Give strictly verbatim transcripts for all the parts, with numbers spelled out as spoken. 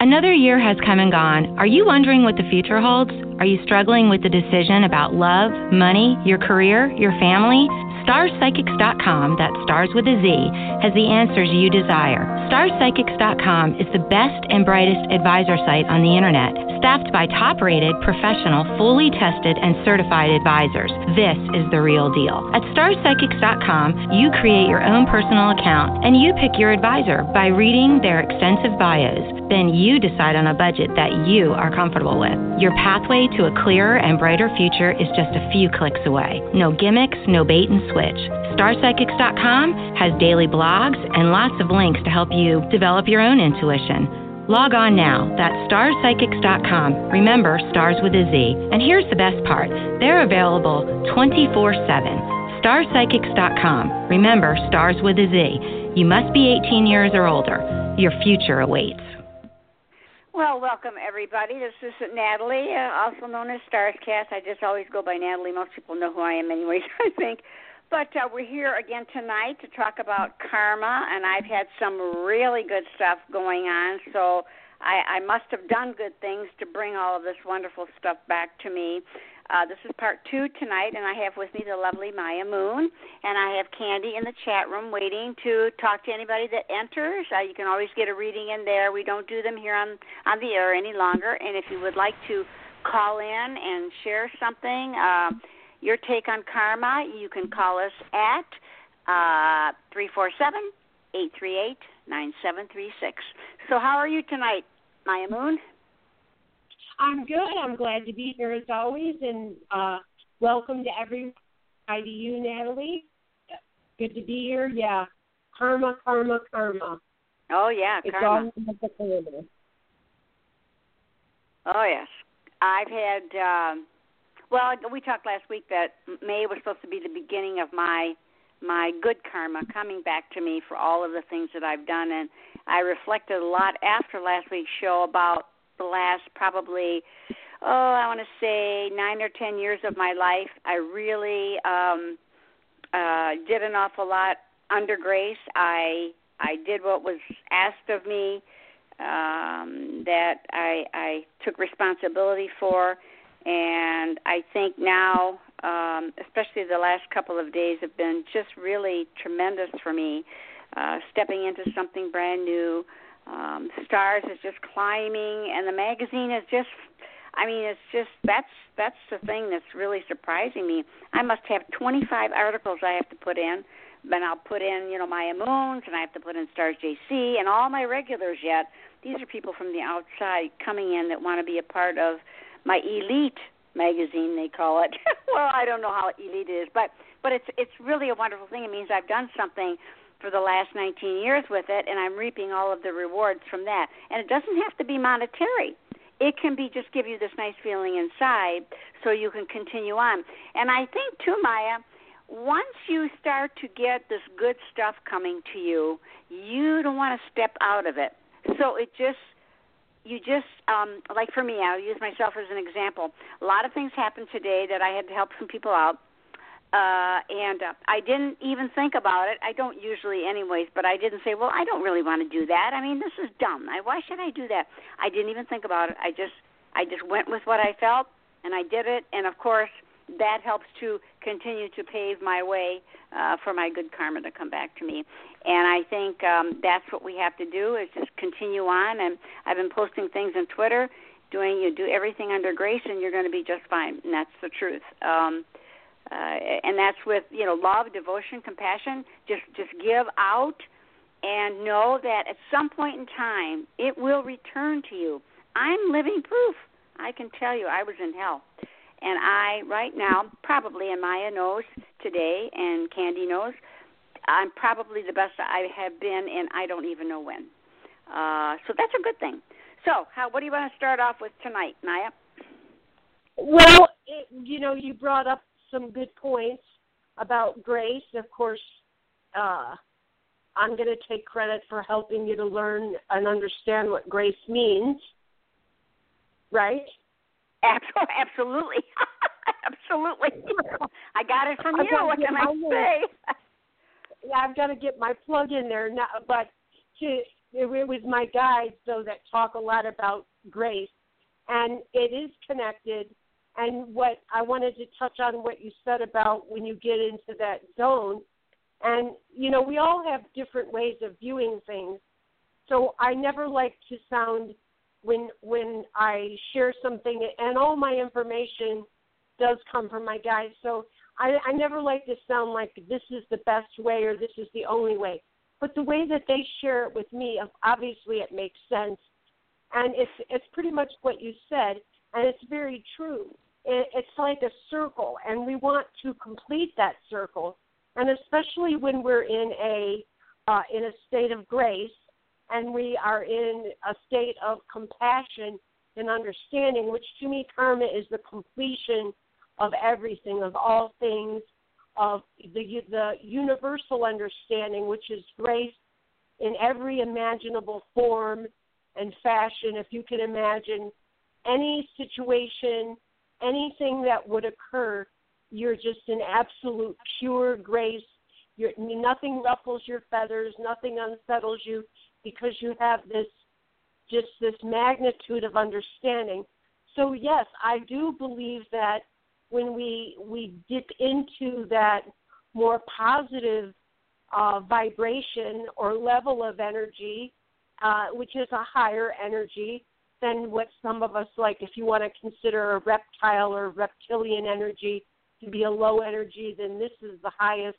Another year has come and gone. Are you wondering what the future holds? Are you struggling with the decision about love, money, your career, your family? Stars Psychics dot com, that's stars with a Z, has the answers you desire. Stars Psychics dot com is the best and brightest advisor site on the internet, staffed by top-rated, professional, fully tested, and certified advisors. This is the real deal. At Stars Psychics dot com, you create your own personal account, and you pick your advisor by reading their extensive bios. Then you decide on a budget that you are comfortable with. Your pathway to a clearer and brighter future is just a few clicks away. No gimmicks, no bait and switch. Stars Psychics dot com has daily blogs and lots of links to help you develop your own intuition. Log on now. That's Stars Psychics dot com. Remember, stars with a Z. And here's the best part. They're available twenty-four seven. Stars Psychics dot com. Remember, stars with a Z. You must be eighteen years or older. Your future awaits. Well, welcome, everybody. This is Natalie, uh, also known as Starscast. I just always go by Natalie. Most people know who I am anyways, I think. But uh, we're here again tonight to talk about karma, and I've had some really good stuff going on, so I, I must have done good things to bring all of this wonderful stuff back to me. Uh, this is part two tonight, and I have with me the lovely Maya Moon, and I have Candy in the chat room waiting to talk to anybody that enters. Uh, you can always get a reading in there. We don't do them here on, on the air any longer, and if you would like to call in and share something, uh, your take on karma, you can call us at uh, three four seven, eight three eight, nine seven three six. So how are you tonight, Maya Moon? I'm good. I'm glad to be here as always, and uh, welcome to everyone. Hi to you, Natalie. Good to be here. Yeah, karma, karma, karma. Oh, yeah, it's karma. It's all in the perimeter. Oh, yes. I've had, um, well, we talked last week that May was supposed to be the beginning of my my good karma coming back to me for all of the things that I've done, and I reflected a lot after last week's show about the last probably, oh, I want to say nine or ten years of my life. I really um, uh, did an awful lot under grace. I I did what was asked of me, um, that I, I took responsibility for, and I think now, um, especially the last couple of days, have been just really tremendous for me, uh, stepping into something brand new. Um, Stars is just climbing, and the magazine is just, I mean, it's just, that's that's the thing that's really surprising me. I must have twenty-five articles I have to put in, then I'll put in, you know, Maya Moons, and I have to put in Stars J C, and all my regulars yet. These are people from the outside coming in that want to be a part of my elite magazine, they call it. Well, I don't know how elite it is, but, but it's it's really a wonderful thing. It means I've done something for the last nineteen years with it, and I'm reaping all of the rewards from that. And it doesn't have to be monetary. It can be just give you this nice feeling inside so you can continue on. And I think, too, Maya, once you start to get this good stuff coming to you, you don't want to step out of it. So it just, you just, um, like for me, I'll use myself as an example. A lot of things happened today that I had to help some people out. Uh, and uh, I didn't even think about it. I don't usually anyways, but I didn't say, well, I don't really want to do that. I mean, this is dumb. I, why should I do that? I didn't even think about it. I just I just went with what I felt, and I did it. And, of course, that helps to continue to pave my way uh, for my good karma to come back to me. And I think um, that's what we have to do is just continue on. And I've been posting things on Twitter, doing you do everything under grace, and you're going to be just fine. And that's the truth. Um Uh, and that's with, you know, love, devotion, compassion. Just just give out and know that at some point in time it will return to you. I'm living proof. I can tell you I was in hell. And I, right now, probably, and Maya knows today, and Candy knows, I'm probably the best I have been in I don't even know when. Uh, so that's a good thing. So how, what do you want to start off with tonight, Maya? Well, it, you know, you brought up some good points about grace. Of course, uh, I'm going to take credit for helping you to learn and understand what grace means, right? Absolutely. Absolutely. I got it from you. What can I say? Yeah, I've got to get my plug in there now. But to it was my guides, though, that talk a lot about grace, and it is connected. And what I wanted to touch on what you said about when you get into that zone, and, you know, we all have different ways of viewing things. So I never like to sound, when when I share something, and all my information does come from my guides, so I, I never like to sound like this is the best way or this is the only way. But the way that they share it with me, obviously it makes sense. And it's it's pretty much what you said, and it's very true. It, it's like a circle, and we want to complete that circle. And especially when we're in a uh, in a state of grace, and we are in a state of compassion and understanding, which to me, karma is the completion of everything, of all things, of the the universal understanding, which is grace in every imaginable form and fashion. If you can imagine any situation, anything that would occur, you're just in absolute pure grace. You're, nothing ruffles your feathers, nothing unsettles you, because you have this just this magnitude of understanding. So yes, I do believe that when we we dip into that more positive uh, vibration or level of energy, uh, which is a higher energy than what some of us like, if you want to consider a reptile or reptilian energy to be a low energy, then this is the highest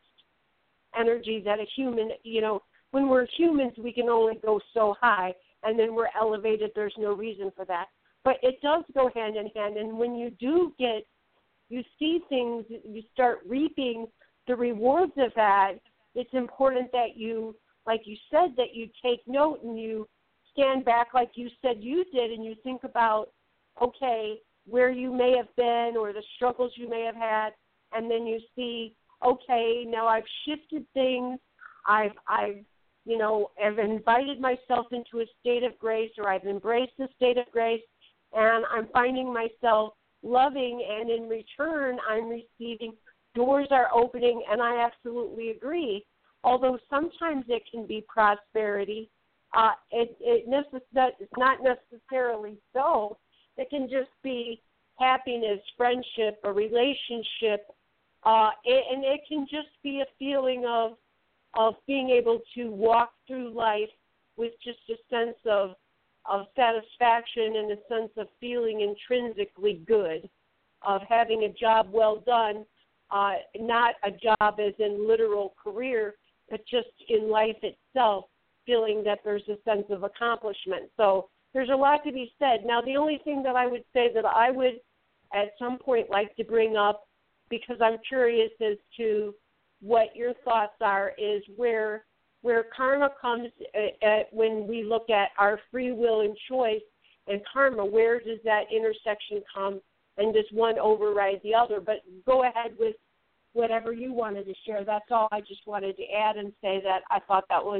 energy that a human, you know, when we're humans, we can only go so high, and then we're elevated. There's no reason for that. But it does go hand in hand, and when you do get, you see things, you start reaping the rewards of that, it's important that you, like you said, that you take note and you stand back like you said you did, and you think about, okay, where you may have been or the struggles you may have had, and then you see, okay, now I've shifted things, I've, I've, you know, I've invited myself into a state of grace, or I've embraced the state of grace, and I'm finding myself loving, and in return, I'm receiving, doors are opening, and I absolutely agree. Although sometimes it can be prosperity, uh, it, it necess- it's not necessarily so. It can just be happiness, friendship, a relationship, uh, and it can just be a feeling of of being able to walk through life with just a sense of of satisfaction and a sense of feeling intrinsically good, of having a job well done, uh, not a job as in literal career, but just in life itself, feeling that there's a sense of accomplishment. So there's a lot to be said. Now, the only thing that I would say that I would at some point like to bring up, because I'm curious as to what your thoughts are, is where where karma comes at, at when we look at our free will and choice and karma. Where does that intersection come, and does one override the other? But go ahead with whatever you wanted to share. That's all I just wanted to add and say that I thought that was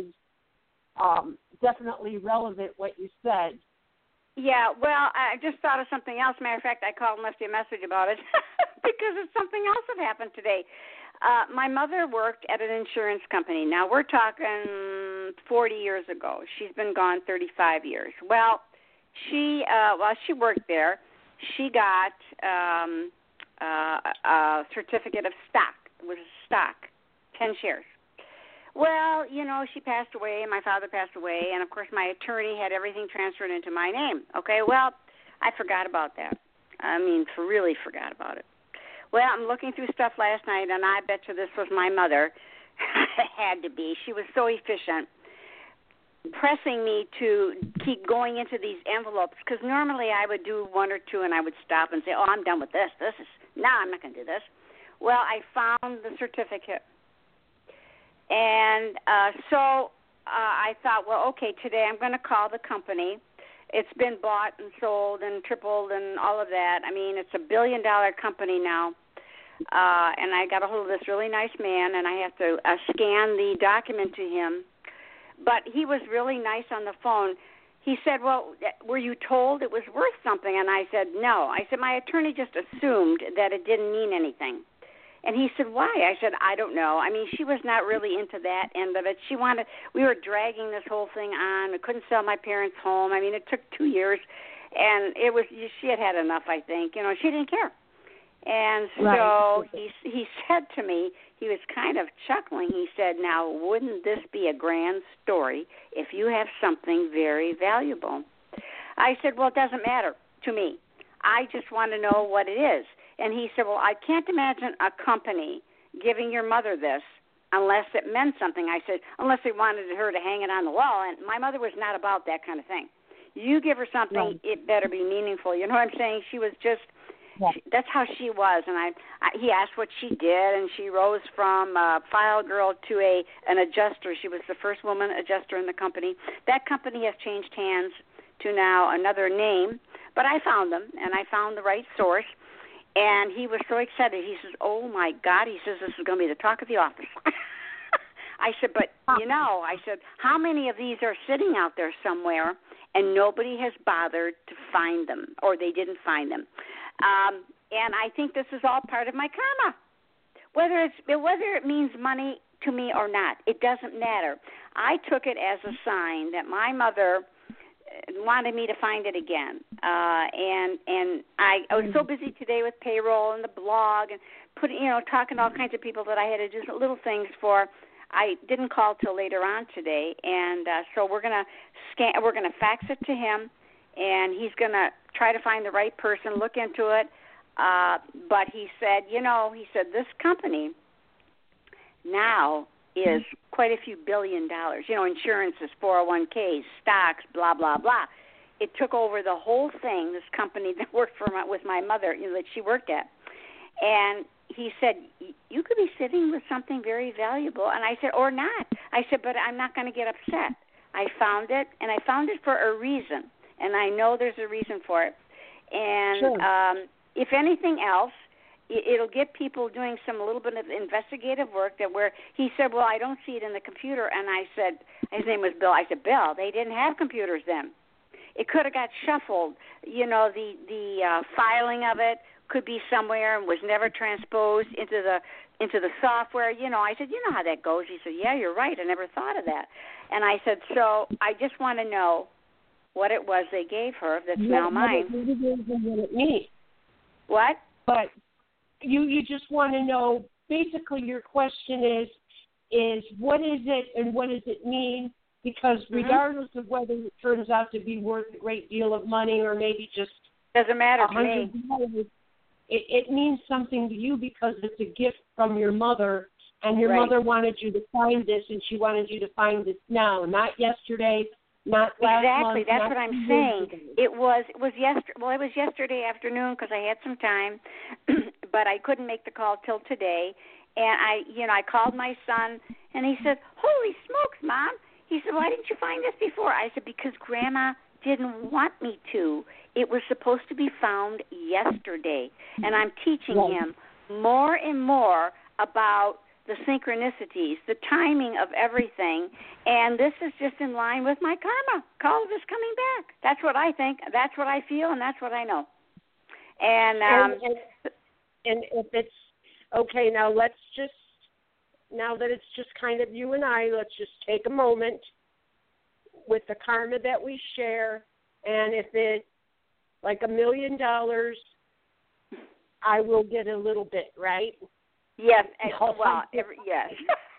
um, definitely relevant what you said. Yeah, well, I just thought of something else. Matter of fact, I called and left you a message about it because it's something else that happened today. Uh, my mother worked at an insurance company. Now, we're talking forty years ago. She's been gone thirty-five years. Well, she uh, while she worked there, she got um, uh, a certificate of stock. It was stock, ten shares. Well, you know, she passed away, my father passed away, and, of course, my attorney had everything transferred into my name. Okay, well, I forgot about that. I mean, for really forgot about it. Well, I'm looking through stuff last night, and I bet you this was my mother. It had to be. She was so efficient, pressing me to keep going into these envelopes, because normally I would do one or two, and I would stop and say, oh, I'm done with this. This is, no, I'm not going to do this. Well, I found the certificate. And uh, so uh, I thought, well, okay, today I'm going to call the company. It's been bought and sold and tripled and all of that. I mean, it's a billion-dollar company now. Uh, and I got a hold of this really nice man, and I have to uh, scan the document to him. But he was really nice on the phone. He said, well, were you told it was worth something? And I said, no. I said, my attorney just assumed that it didn't mean anything. And he said, why? I said, I don't know. I mean, she was not really into that end of it. She wanted, we were dragging this whole thing on. I couldn't sell my parents' home. I mean, it took two years. And it was, she had had enough, I think. You know, she didn't care. And so right. he he said to me, he was kind of chuckling. He said, now, wouldn't this be a grand story if you have something very valuable? I said, well, it doesn't matter to me. I just want to know what it is. And he said, well, I can't imagine a company giving your mother this unless it meant something. I said, unless they wanted her to hang it on the wall. And my mother was not about that kind of thing. You give her something, right. It better be meaningful. You know what I'm saying? She was just, yeah. she, that's how she was. And I, I, he asked what she did, and she rose from a file girl to a an adjuster. She was the first woman adjuster in the company. That company has changed hands to now another name. But I found them, and I found the right source. And he was so excited. He says, oh, my God. He says, this is going to be the talk of the office. I said, but, you know, I said, how many of these are sitting out there somewhere and nobody has bothered to find them, or they didn't find them? Um, and I think this is all part of my karma. Whether it's whether it means money to me or not, it doesn't matter. I took it as a sign that my mother wanted me to find it again, uh, and and I, I was so busy today with payroll and the blog and putting, you know, talking to all kinds of people that I had to do little things for. I didn't call till later on today, and uh, so we're gonna scan, we're gonna fax it to him, and he's gonna try to find the right person, look into it. Uh, but he said, you know, he said this company now is quite a few billion dollars. You know, insurances, four oh one k's, stocks, blah, blah, blah. It took over the whole thing, this company that worked for my, with my mother, you know, that she worked at. And he said, you could be sitting with something very valuable. And I said, or not. I said, but I'm not going to get upset. I found it, and I found it for a reason. And I know there's a reason for it. And sure. um, if anything else, it'll get people doing some a little bit of investigative work that where he said, well, I don't see it in the computer. And I said, his name was Bill. I said, Bill, they didn't have computers then. It could have got shuffled. You know, the, the uh, filing of it could be somewhere and was never transposed into the into the software. You know, I said, you know how that goes. He said, yeah, you're right. I never thought of that. And I said, so I just want to know what it was they gave her that's you now mine. What it means. What? But you you just want to know, basically your question is, is what is it and what does it mean? Because regardless mm-hmm. of whether it turns out to be worth a great deal of money or maybe just doesn't matter to me. Dollars, it, it means something to you because it's a gift from your mother, and your right. mother wanted you to find this, and she wanted you to find it now, not yesterday, not last exactly. month. That's not what I'm saying. It was it was yesterday. Well, it was yesterday afternoon because I had some time, but I couldn't make the call till today. And I, you know, I called my son, and he said, "Holy smokes, Mom!" He said, "Why didn't you find this before?" I said, "Because Grandma didn't want me to. It was supposed to be found yesterday." And I'm teaching right. him more and more about the synchronicities, the timing of everything, and this is just in line with my karma. All of it's coming back. That's what I think. That's what I feel, and that's what I know. And um, and, and, and if it's okay, now let's just now that it's just kind of you and I, let's just take a moment with the karma that we share, and if it's like a million dollars, I will get a little bit, right? Yes, and, well, every, yes.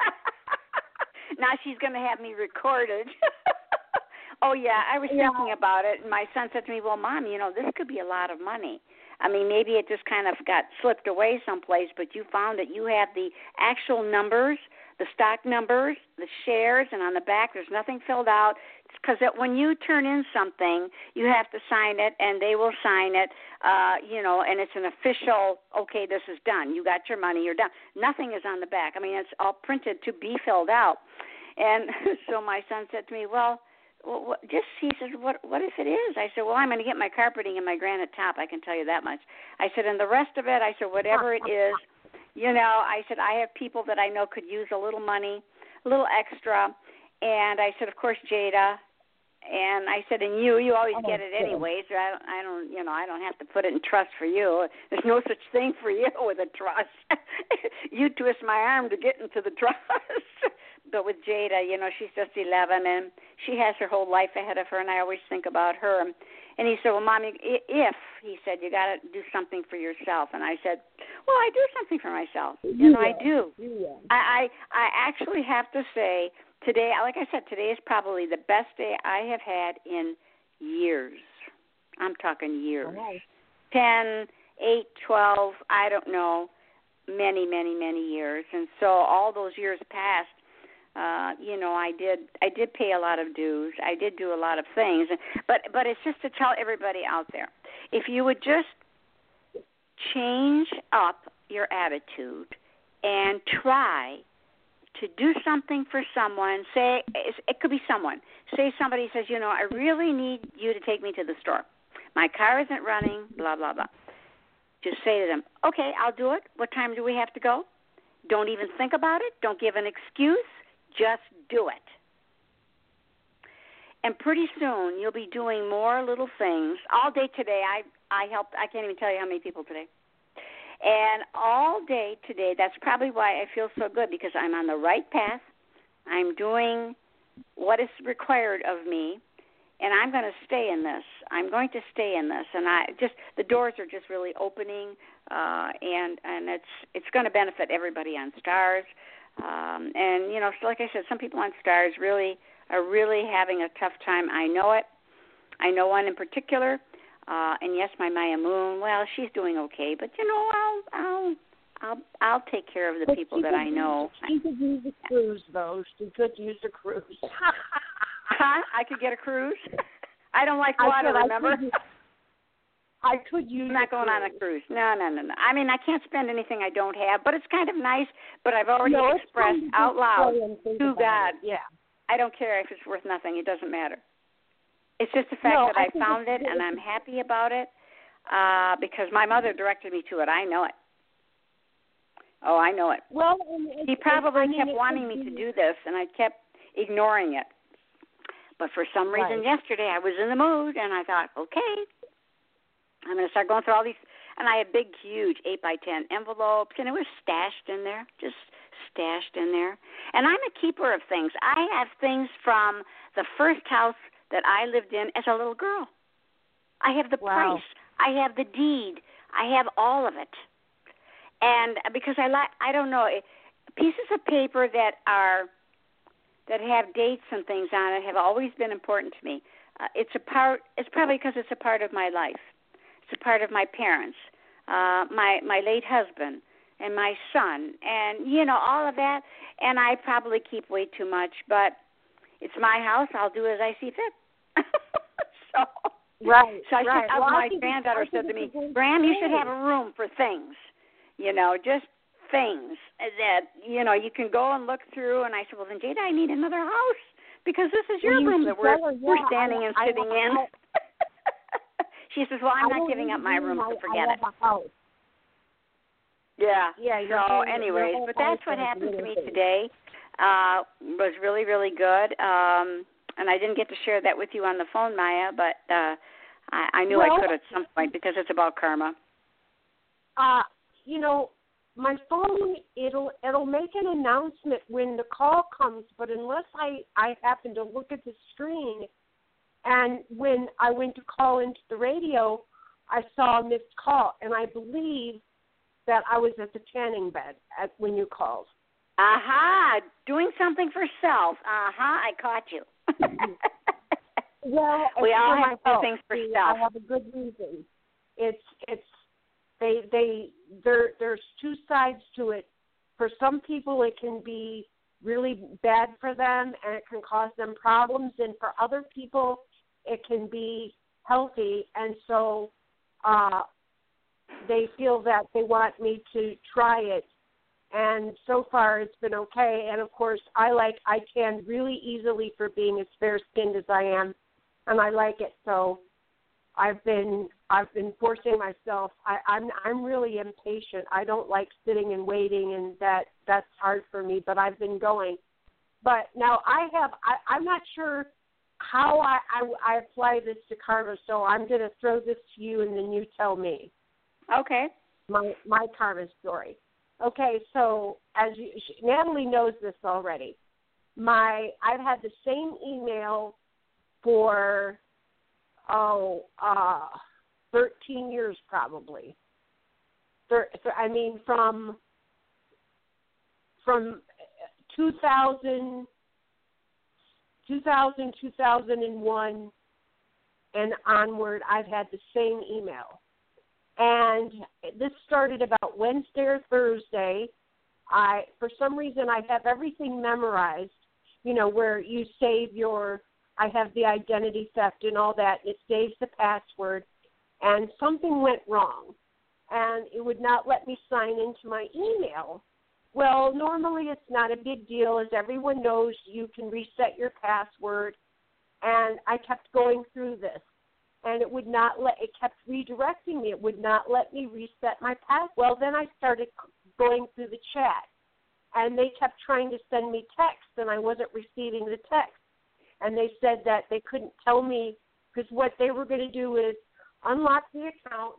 Now she's going to have me recorded. Oh, yeah, I was yeah. thinking about it, and my son said to me, well, Mom, you know, this could be a lot of money. I mean, maybe it just kind of got slipped away someplace, but you found that you have the actual numbers, the stock numbers, the shares, and on the back there's nothing filled out. Because when you turn in something, you have to sign it, and they will sign it, uh, you know, and it's an official, okay, this is done. You got your money, you're done. Nothing is on the back. I mean, it's all printed to be filled out. And so my son said to me, well, well what, just, he says, what what if it is? I said, well, I'm going to get my carpeting and my granite top, I can tell you that much. I said, and the rest of it, I said, whatever it is, you know, I said, I have people that I know could use a little money, a little extra. And I said, of course, Jada And I said, and you, you always Oh, get it good. anyways. I don't, I don't, you know, I don't have to put it in trust for you. There's no such thing for you with a trust. You twist my arm to get into the trust. But with Jada, you know, she's just eleven, and she has her whole life ahead of her, and I always think about her. And he said, well, Mommy, if, he said, you got to do something for yourself. And I said, well, I do something for myself. You You know, I will. do. You will. I, I, I actually have to say, today, like I said, today is probably the best day I have had in years. I'm talking years. Right. ten, eight, twelve, I don't know, many, many, many years. And so all those years passed. Uh, you know, I did I did pay a lot of dues. I did do a lot of things. But but it's just to tell everybody out there, if you would just change up your attitude and try to do something for someone, say, it could be someone. Say somebody says, you know, I really need you to take me to the store. My car isn't running, blah, blah, blah. Just say to them, okay, I'll do it. What time do we have to go? Don't even think about it. Don't give an excuse. Just do it. And pretty soon you'll be doing more little things. All day today, I, I helped, I can't even tell you how many people today. And all day today, that's probably why I feel so good, because I'm on the right path. I'm doing what is required of me, and I'm going to stay in this. I'm going to stay in this, and I just the doors are just really opening, uh, and and it's it's going to benefit everybody on Stars. Um, and you know, so like I said, some people on Stars really are really having a tough time. I know it. I know one in particular. Uh, and yes, my Maya Moon, well, she's doing okay, but you know, I'll I'll I'll I'll take care of the But people that I know. Use, she could use a cruise, though. She could use a cruise. Huh? I could get a cruise. I don't like I water. could, Remember? I could, I could use. I'm not going on a cruise. No, no, no, no. I mean, I can't spend anything I don't have, but it's kind of nice. But I've already no, expressed out loud to God. It. Yeah. I don't care if it's worth nothing. It doesn't matter. It's just the fact no, that I, I found it, and I'm happy about it, uh, because my mother directed me to it. I know it. Oh, I know it. Well, he probably I mean, kept wanting me to do this, and I kept ignoring it. But for some reason right. yesterday I was in the mood, and I thought, okay, I'm going to start going through all these. And I had big, huge eight by ten envelopes, and it was stashed in there, just stashed in there. And I'm a keeper of things. I have things from the first house that I lived in as a little girl. I have the wow. price. I have the deed. I have all of it. And because I like, I don't know, pieces of paper that are, that have dates and things on it have always been important to me. Uh, it's a part, it's probably because it's a part of my life. It's a part of my parents, uh, my, my late husband, and my son, and, you know, all of that. And I probably keep way too much, but it's my house. I'll do as I see fit. so, right, so I right. should, well, my granddaughter said to me, Graham, you should have a room for things, you know, just things that, you know, you can go and look through. And I said, well, then, Jada, I need another house, because this is your well, room you that we're, her, yeah, we're standing I, and I, sitting I, in. I, she says, well, I'm I not giving up my room, my, so forget I it. have a house. Yeah. Yeah. So, anyways, but that's what happened to me today. Uh, was really, really good. Um, and I didn't get to share that with you on the phone, Maya, but uh, I, I knew well, I could at some point, because it's about karma. Uh, you know, my phone, it'll it'll make an announcement when the call comes, but unless I, I happen to look at the screen, and when I went to call into the radio, I saw a missed call, and I believe that I was at the tanning bed at, when you called. Aha, doing something for self. Aha, I caught you. Well, we all for have to do things for See, self. I have a good reason. It's it's they they there there's two sides to it. For some people, it can be really bad for them, and it can cause them problems. And for other people, it can be healthy. And so uh, they feel that they want me to try it. And so far, it's been okay. And, of course, I like I tan really easily for being as fair-skinned as I am, and I like it. So I've been I've been forcing myself. I, I'm I'm really impatient. I don't like sitting and waiting, and that that's hard for me. But I've been going. But now I have I, I'm not sure how I, I, I apply this to karma. So I'm going to throw this to you, and then you tell me. Okay. My my karma story. Okay, so as you, Natalie knows this already. My I've had the same email for oh uh, thirteen years probably. Thir- I mean from from two thousand, two thousand, two thousand one and onward, I've had the same email. And this started about Wednesday or Thursday. I, for some reason, I have everything memorized, you know, where you save your, I have the identity theft and all that. It saves the password. And something went wrong. And it would not let me sign into my email. Well, normally it's not a big deal. As everyone knows, you can reset your password. And I kept going through this. And it would not let, it kept redirecting me. It would not let me reset my password. Well, then I started going through the chat, and they kept trying to send me texts, and I wasn't receiving the text. And they said that they couldn't tell me, because what they were going to do is unlock the account,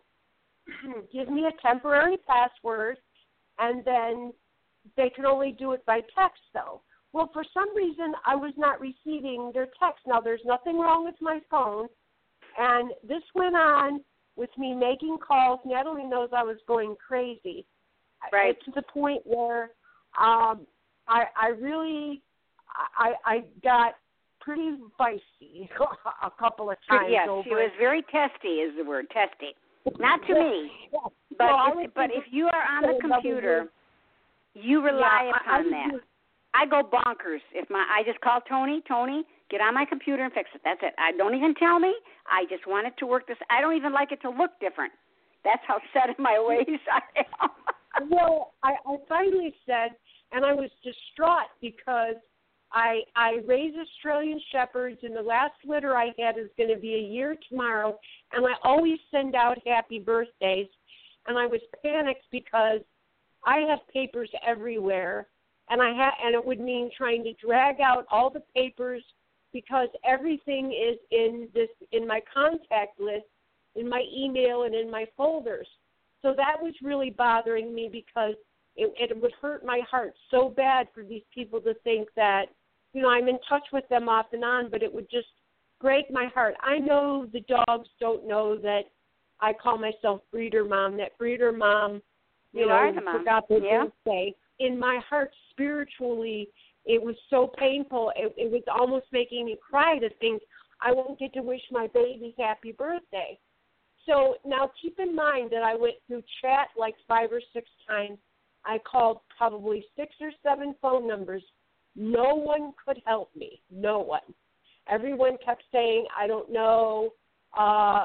give me a temporary password, and then they could only do it by text, though. Well, for some reason, I was not receiving their text. Now, there's nothing wrong with my phone. And this went on with me making calls. Natalie knows I was going crazy. Right. To the point where um, I, I really, I, I got pretty feisty a couple of times. Yes, over she was very testy is the word, testy. Not to me, yeah. but well, if, but if you are on the computer, you rely yeah, upon I, I that. was, I go bonkers if my I just call Tony. Tony, get on my computer and fix it. That's it. I don't even tell me. I just want it to work. This. I don't even like it to look different. That's how set in my ways I am. Well, I, I finally said, and I was distraught because I I raise Australian Shepherds, and the last litter I had is going to be a year tomorrow, and I always send out happy birthdays, and I was panicked because I have papers everywhere. And I ha- and it would mean trying to drag out all the papers because everything is in this in my contact list, in my email, and in my folders. So that was really bothering me because it, it would hurt my heart so bad for these people to think that, you know, I'm in touch with them off and on, but it would just break my heart. I know the dogs don't know that I call myself Breeder Mom, that Breeder Mom, you, you know, are the mom. forgot their yeah. birthday. In my heart, spiritually, it was so painful. It, it was almost making me cry to think I won't get to wish my baby happy birthday. So now keep in mind that I went through chat like five or six times. I called probably six or seven phone numbers. No one could help me. No one. Everyone kept saying, I don't know, uh,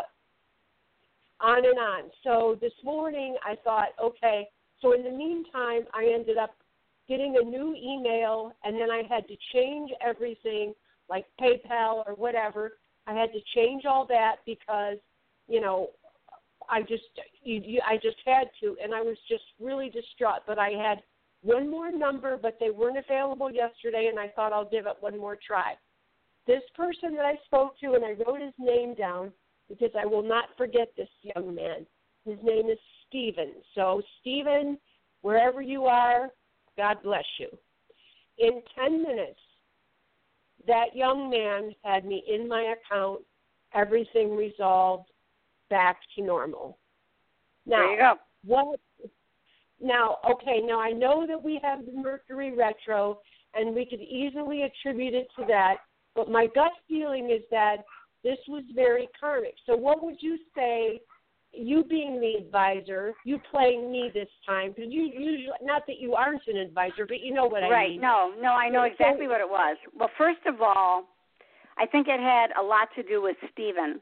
on and on. So this morning I thought, okay, so in the meantime, I ended up getting a new email, and then I had to change everything, like PayPal or whatever. I had to change all that because, you know, I just you, you, I just had to, and I was just really distraught. But I had one more number, but they weren't available yesterday, and I thought I'll give it one more try. This person that I spoke to, and I wrote his name down because I will not forget this young man. His name is Stephen. So, Stephen, wherever you are, God bless you. In ten minutes, that young man had me in my account, everything resolved, back to normal. Now, there you go. What? Now, okay, now I know that we have the Mercury retro, and we could easily attribute it to that, but my gut feeling is that this was very karmic. So what would you say, you being the advisor, you playing me this time, because you usually, not that you aren't an advisor, but you know what I right. mean. Right, no, no, I know exactly what it was. Well, first of all, I think it had a lot to do with Stephen.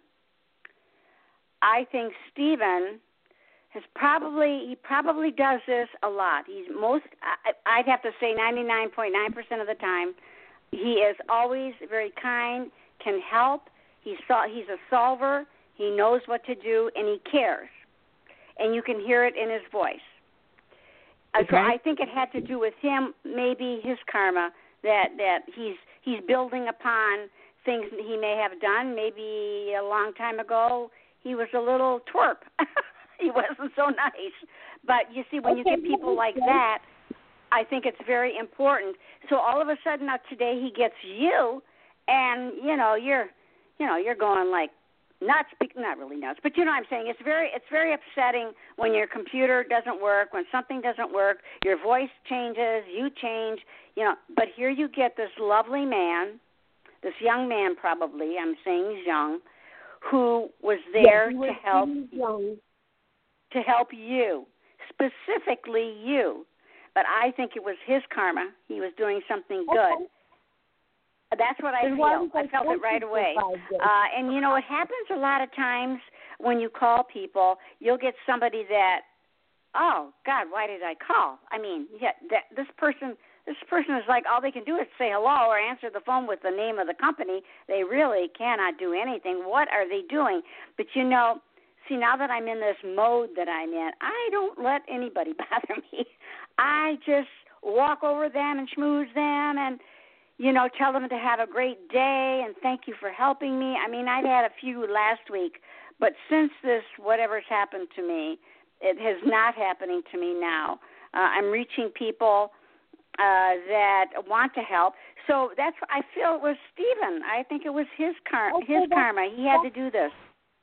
I think Stephen has probably, he probably does this a lot. He's most, I, I'd have to say ninety-nine point nine percent of the time, he is always very kind, can help. He's, he's a solver. He knows what to do, and he cares. And you can hear it in his voice. Okay. So I think it had to do with him, maybe his karma, that, that he's he's building upon things he may have done. Maybe a long time ago he was a little twerp. He wasn't so nice. But you see, when you get people like that, I think it's very important. So all of a sudden now today he gets you, and you know you're, you know you're going like nuts. Not really nuts, but you know what I'm saying. It's very it's very upsetting when your computer doesn't work, when something doesn't work, your voice changes, you change, you know. But here you get this lovely man, this young man probably. I'm saying he's young, who was there yeah, to help. Young. To help you, specifically you. But I think it was his karma. He was doing something good. Okay. That's what I and feel. I felt it right away. Uh, and, you know, it happens a lot of times when you call people, you'll get somebody that, oh, God, why did I call? I mean, yeah, that, this person this person is like, all they can do is say hello or answer the phone with the name of the company. They really cannot do anything. What are they doing? But, you know, see, now that I'm in this mode that I'm in, I don't let anybody bother me. I just walk over them and schmooze them and, you know, tell them to have a great day and thank you for helping me. I mean, I've had a few last week, but since this, whatever's happened to me, it is not happening to me now. Uh, I'm reaching people uh, that want to help. So that's, I feel it was Stephen. I think it was his, car- okay, his karma. He had to do this.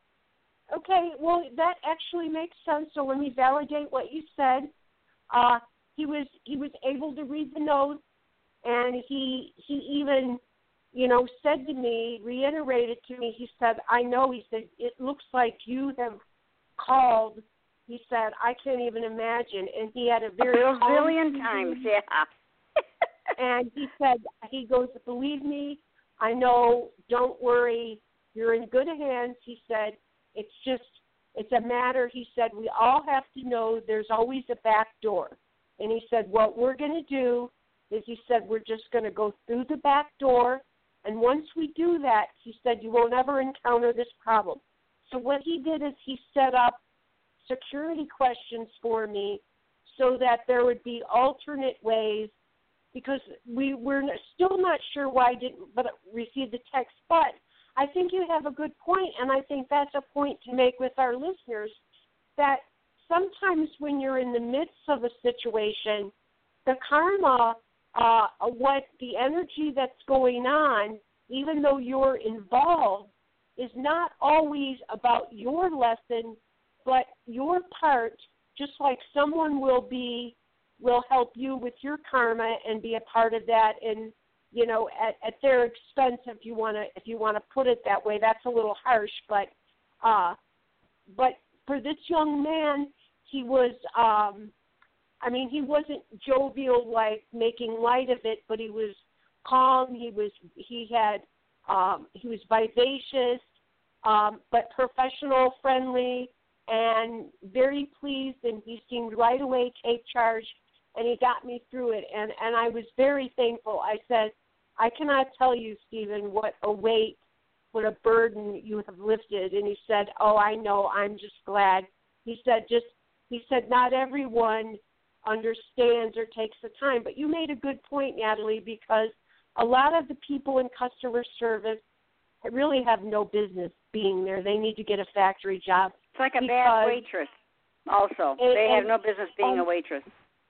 Okay, well, that actually makes sense. So let me validate what you said. Uh, he was he was able to read the note, and he he even, you know, said to me, reiterated to me. He said, "I know." He said, "It looks like you have called." He said, "I can't even imagine." And he had a very a billion times, yeah. And he said, he goes, "Believe me, I know. Don't worry. You're in good hands." He said. It's just, it's a matter, he said, we all have to know there's always a back door. And he said, what we're going to do is, he said, we're just going to go through the back door. And once we do that, he said, you won't ever encounter this problem. So what he did is he set up security questions for me so that there would be alternate ways, because we were still not sure why I didn't but receive the text. But I think you have a good point, and I think that's a point to make with our listeners, that sometimes when you're in the midst of a situation, the karma, uh, what the energy that's going on, even though you're involved, is not always about your lesson, but your part, just like someone will be, will help you with your karma and be a part of that, and you know, at, at their expense, if you want to, if you want to put it that way. That's a little harsh, but, uh, but for this young man, he was, um, I mean, he wasn't jovial, like making light of it, but he was calm. He was, he had, um, he was vivacious, um, but professional, friendly, and very pleased. And he seemed right away take charge. And he got me through it, and, and I was very thankful. I said, I cannot tell you, Stephen, what a weight, what a burden you have lifted. And he said, oh, I know, I'm just glad. He said, just, he said, not everyone understands or takes the time. But you made a good point, Natalie, because a lot of the people in customer service really have no business being there. They need to get a factory job. It's like a because, bad waitress also. And, they have and, no business being and, a waitress.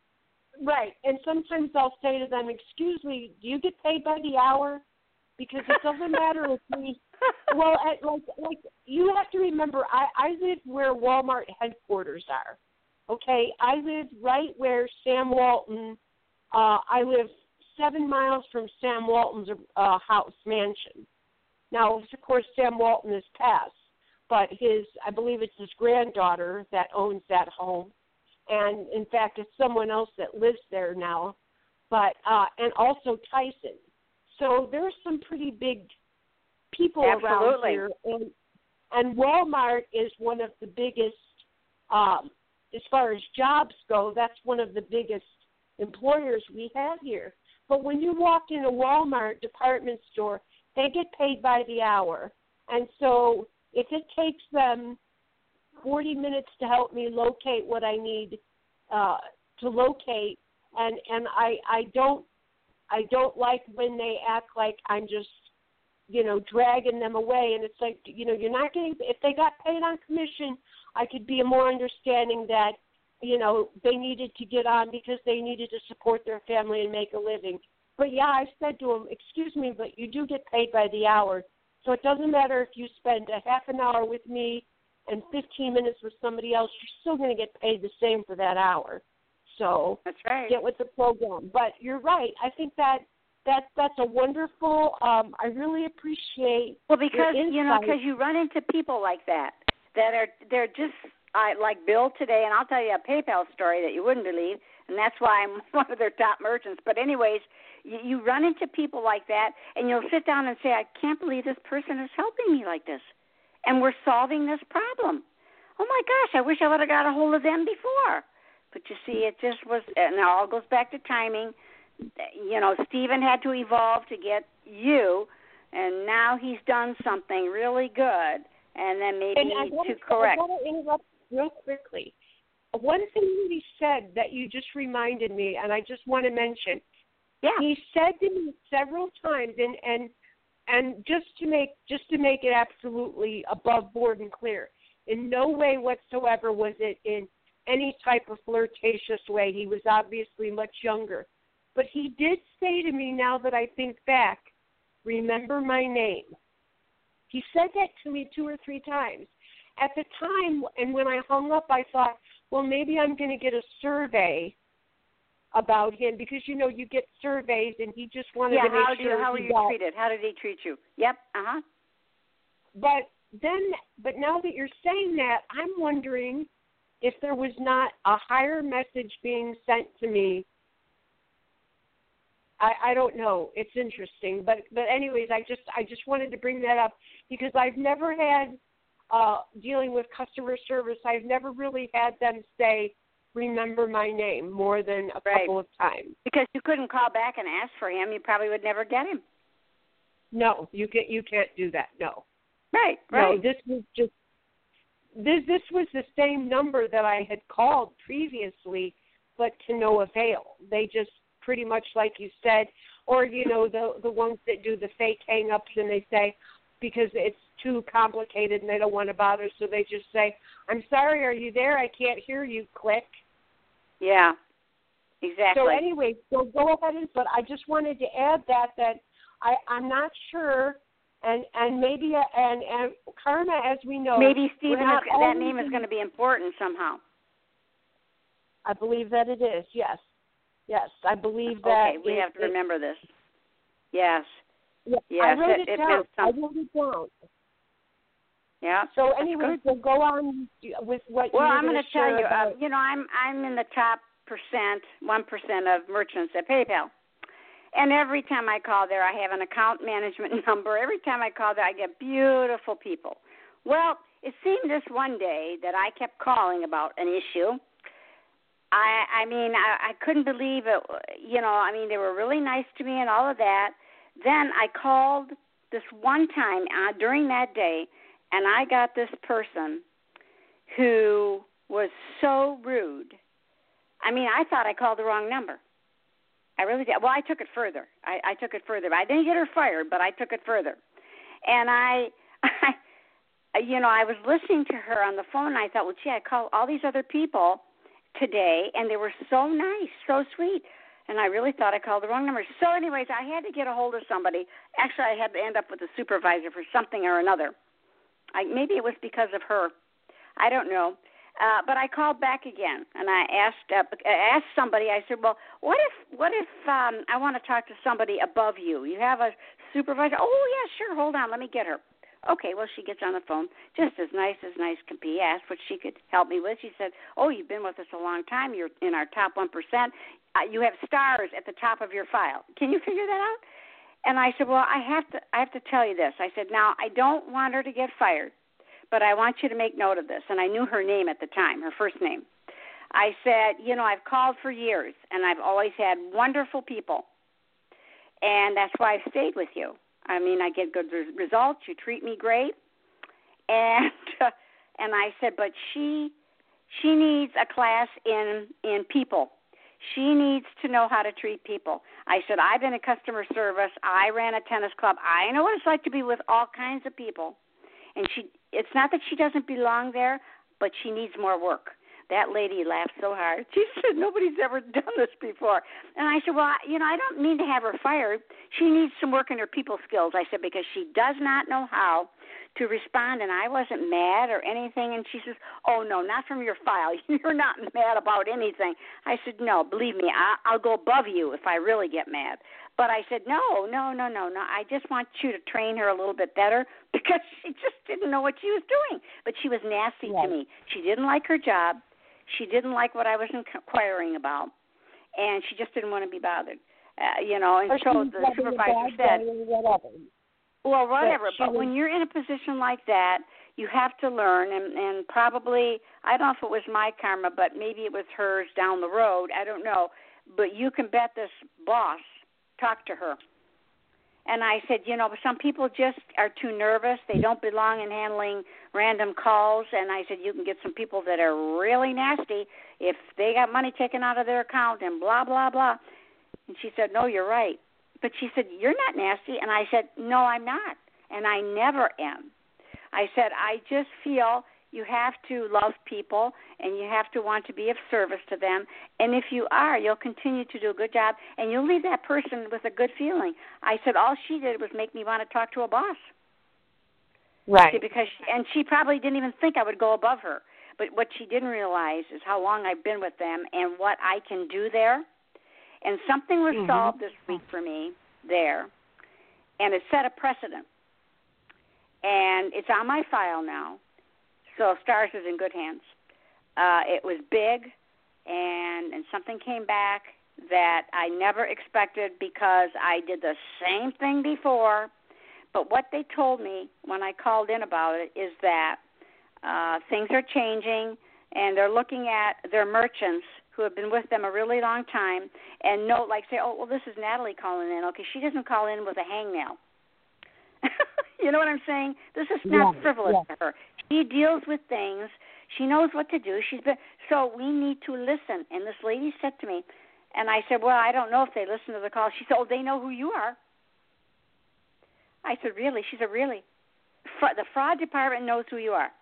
Right, and sometimes I'll say to them, excuse me, do you get paid by the hour? Because it doesn't matter if we, well, at, like, like you have to remember, I, I live where Walmart headquarters are, okay? I live right where Sam Walton, uh, I live seven miles from Sam Walton's uh, house, mansion. Now, of course, Sam Walton is passed, but his, I believe it's his granddaughter that owns that home. And, in fact, it's someone else that lives there now, but uh, and also Tyson. So there's some pretty big people Absolutely. around here. And, and Walmart is one of the biggest, um, as far as jobs go, that's one of the biggest employers we have here. But when you walk in a Walmart department store, they get paid by the hour. And so if it takes them forty minutes to help me locate what I need uh, to locate, and and I I don't I don't like when they act like I'm just you know, dragging them away. And it's like, you know, you're not getting, if they got paid on commission, I could be more understanding that, you know, they needed to get on because they needed to support their family and make a living. But, yeah, I said to them, excuse me, but you do get paid by the hour. So it doesn't matter if you spend a half an hour with me and fifteen minutes with somebody else, you're still going to get paid the same for that hour. So that's right. Get with the program. But you're right. I think that, that that's a wonderful, um, I really appreciate Well, because, your you know, insight. because you run into people like that, that are, they're just, I like Bill today, and I'll tell you a PayPal story that you wouldn't believe, and that's why I'm one of their top merchants. But anyways, you, you run into people like that, and you'll sit down and say, I can't believe this person is helping me like this, and we're solving this problem. Oh, my gosh, I wish I would have got a hold of them before. But you see, it just was, and it all goes back to timing. You know, Stephen had to evolve to get you, and now he's done something really good, and then maybe and I to to, correct. I want to interrupt real quickly. One thing that he said that you just reminded me, and I just want to mention. Yeah. He said to me several times, and, and and just to make just to make it absolutely above board and clear, in no way whatsoever was it in any type of flirtatious way. He was obviously much younger. But he did say to me, now that I think back, remember my name. He said that to me two or three times. At the time, and when I hung up, I thought, well, maybe I'm going to get a survey about him because, you know, you get surveys, and he just wanted yeah, to make how sure do, how were he you got. treated? How did he treat you? Yep, uh-huh. But then, but now that you're saying that, I'm wondering if there was not a higher message being sent to me. I, I don't know. It's interesting, but but anyways, I just I just wanted to bring that up because I've never had uh, dealing with customer service. I've never really had them say, "Remember my name," more than a right. couple of times. Because you couldn't call back and ask for him, you probably would never get him. No, you can you can't do that. No. Right. Right. No, this was just this this was the same number that I had called previously, but to no avail. They just pretty much like you said, or, you know, the the ones that do the fake hang-ups and they say, because it's too complicated and they don't want to bother, so they just say, I'm sorry, are you there? I can't hear you, click. Yeah, exactly. So anyway, so go ahead, and, but I just wanted to add that, that I, I'm not sure, and and maybe, uh, and, and Karma, as we know. Maybe, Stephen, is, that always, name is going to be important somehow. I believe that it is, yes. Yes, I believe that. Okay, we it, have to it, remember this. Yes. Yeah, yes, I wrote it, it, it down. some... I wrote it down. Yeah. So anyway, so go on with what well, you were I'm going to tell you, about. uh, you know, I'm I'm in the top percent, one percent of merchants at PayPal. And every time I call there, I have an account management number. Every time I call there, I get beautiful people. Well, it seemed this one day that I kept calling about an issue. I, I mean, I, I couldn't believe it. You know, I mean, they were really nice to me and all of that. Then I called this one time uh, during that day, and I got this person who was so rude. I mean, I thought I called the wrong number. I really did. Well, I took it further. I, I took it further. I didn't get her fired, but I took it further. And I, I, you know, I was listening to her on the phone, and I thought, well, gee, I called all these other people today, and they were so nice, so sweet, and I really thought I called the wrong number. So anyways, I had to get a hold of somebody. Actually, I had to end up with a supervisor for something or another. I, maybe it was because of her. I don't know. Uh, but I called back again, and I asked uh, I asked somebody, I said, well, what if what if um, I want to talk to somebody above you? You have a supervisor? Oh, yeah, sure, hold on, let me get her. Okay, well, she gets on the phone, just as nice as nice can be, asked what she could help me with. She said, oh, you've been with us a long time. You're in our top one percent. Uh, you have stars at the top of your file. Can you figure that out? And I said, well, I have to I have to tell you this. I said, now, I don't want her to get fired, but I want you to make note of this. And I knew her name at the time, her first name. I said, you know, I've called for years, and I've always had wonderful people, and that's why I've stayed with you. I mean, I get good results. You treat me great. And uh, and I said, but she she needs a class in, in people. She needs to know how to treat people. I said, I've been in customer service. I ran a tennis club. I know what it's like to be with all kinds of people. And she, it's not that she doesn't belong there, but she needs more work. That lady laughed so hard. She said, nobody's ever done this before. And I said, well, you know, I don't mean to have her fired. She needs some work in her people skills, I said, because she does not know how to respond. And I wasn't mad or anything. And she says, oh, no, not from your file. You're not mad about anything. I said, no, believe me, I, I'll go above you if I really get mad. But I said, no, no, no, no, no. I just want you to train her a little bit better because she just didn't know what she was doing. But she was nasty right. to me. She didn't like her job. She didn't like what I was inquiring about, and she just didn't want to be bothered, uh, you know. And so the supervisor said, whatever. "Well, whatever." But, but was, when you're in a position like that, you have to learn, and, and probably I don't know if it was my karma, but maybe it was hers down the road. I don't know, but you can bet this boss talked to her. And I said, you know, some people just are too nervous. They don't belong in handling random calls. And I said, you can get some people that are really nasty if they got money taken out of their account and blah, blah, blah. And she said, no, you're right. But she said, you're not nasty. And I said, no, I'm not. And I never am. I said, I just feel you have to love people and you have to want to be of service to them. And if you are, you'll continue to do a good job and you'll leave that person with a good feeling. I said, all she did was make me want to talk to a boss. Right. See, because she, and she probably didn't even think I would go above her. But what she didn't realize is how long I've been with them and what I can do there. And something was mm-hmm. solved this week for me there, and it set a precedent. And it's on my file now. So Stars is in good hands. Uh, it was big, and, and something came back that I never expected because I did the same thing before. But what they told me when I called in about it is that uh, things are changing, and they're looking at their merchants who have been with them a really long time and note, like, say, oh, well, this is Natalie calling in. Okay, she doesn't call in with a hangnail. You know what I'm saying? This is not yeah, frivolous yeah. to her. She deals with things. She knows what to do. She's been so we need to listen. And this lady said to me, and I said, well, I don't know if they listen to the call. She said, oh, they know who you are. I said, really? She said, really? The fraud department knows who you are.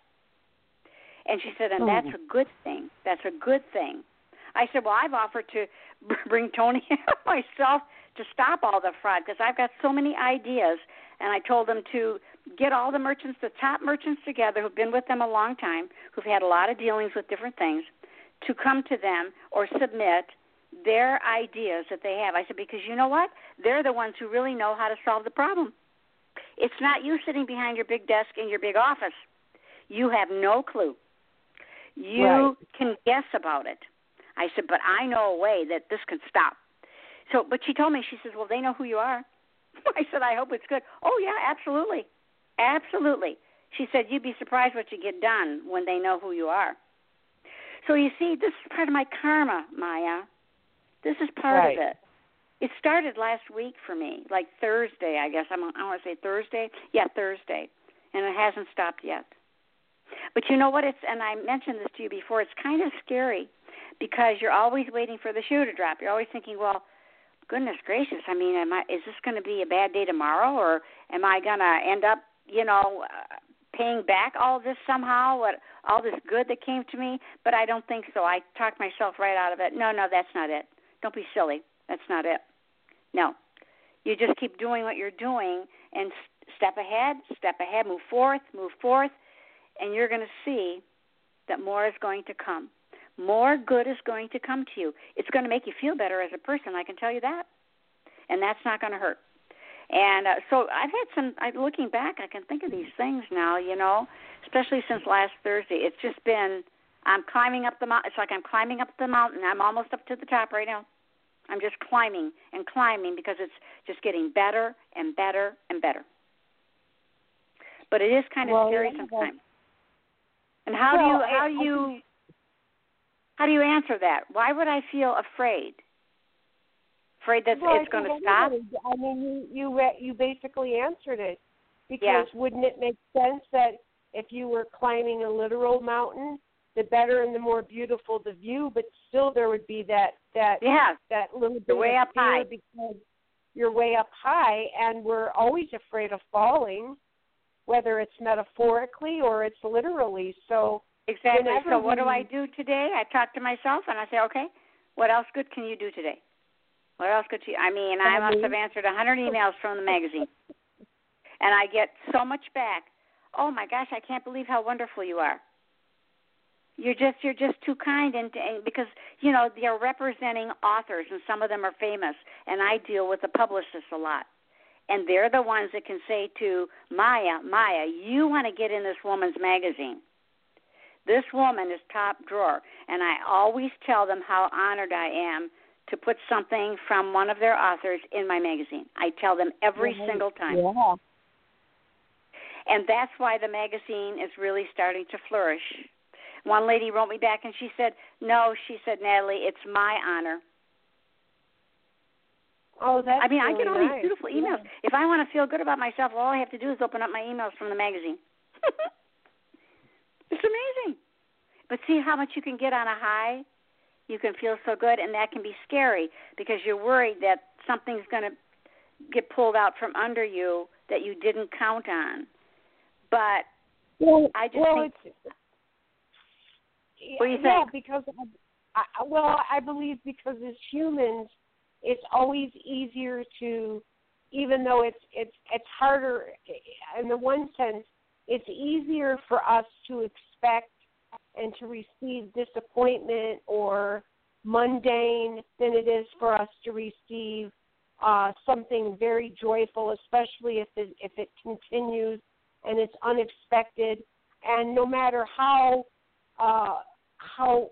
And she said, and oh. that's a good thing. That's a good thing. I said, well, I've offered to bring Tony and myself to stop all the fraud because I've got so many ideas. And I told them to get all the merchants, the top merchants together who've been with them a long time, who've had a lot of dealings with different things, to come to them or submit their ideas that they have. I said, because you know what? They're the ones who really know how to solve the problem. It's not you sitting behind your big desk in your big office. You have no clue. You right. can guess about it. I said, but I know a way that this can stop. So, but she told me, she says, well, they know who you are. I said, I hope it's good. Oh, yeah, absolutely. Absolutely. She said, you'd be surprised what you get done when they know who you are. So you see, this is part of my karma, Maya. This is part right. of it. It started last week for me, like Thursday, I guess. I'm, I want to say Thursday. Yeah, Thursday. And it hasn't stopped yet. But you know what? It's, and I mentioned this to you before, it's kind of scary because you're always waiting for the shoe to drop. You're always thinking, well, goodness gracious, I mean, am I, is this going to be a bad day tomorrow, or am I going to end up, you know, uh, paying back all this somehow, what, all this good that came to me? But I don't think so. I talked myself right out of it. No, no, that's not it. Don't be silly. That's not it. No. You just keep doing what you're doing and step ahead, step ahead, move forth, move forth, and you're going to see that more is going to come. More good is going to come to you. It's going to make you feel better as a person, I can tell you that. And that's not going to hurt. And uh, so I've had some, I, looking back, I can think of these things now, you know, especially since last Thursday. It's just been, I'm climbing up the mountain. It's like I'm climbing up the mountain. I'm almost up to the top right now. I'm just climbing and climbing because it's just getting better and better and better. But it is kind of well, scary yeah, sometimes. And how well, do you, how I, do you, how do you answer that? Why would I feel afraid? Afraid that well, it's going to stop? I mean, you you you basically answered it. Because yeah. wouldn't it make sense that if you were climbing a literal mountain, the better and the more beautiful the view, but still there would be that that yeah. that little bit You're way of up fear high. because you're way up high, and we're always afraid of falling, whether it's metaphorically or it's literally. So exactly. So what we, do I do today? I talk to myself and I say, okay, what else good can you do today? What else could you? I mean, I must have answered a hundred emails from the magazine, and I get so much back. Oh my gosh, I can't believe how wonderful you are. You're just you're just too kind, and, and because you know they're representing authors, and some of them are famous, and I deal with the publicists a lot, and they're the ones that can say to Maya, Maya, you want to get in this woman's magazine. This woman is top drawer, and I always tell them how honored I am to put something from one of their authors in my magazine. I tell them every yeah, single time. Yeah. And that's why the magazine is really starting to flourish. One lady wrote me back and she said, no, she said, Natalie, it's my honor. Oh, that's I mean, really I get all nice. these beautiful emails. Yeah. If I want to feel good about myself, all I have to do is open up my emails from the magazine. It's amazing. But see how much you can get on a high? You can feel so good, and that can be scary because you're worried that something's going to get pulled out from under you that you didn't count on. But well, I just well, think... It's, what do you yeah, think? because, I, I, well, I believe because as humans, it's always easier to, even though it's it's it's harder in the one sense, it's easier for us to expect and to receive disappointment or mundane than it is for us to receive uh, something very joyful, especially if it, if it continues and it's unexpected. And no matter how uh, how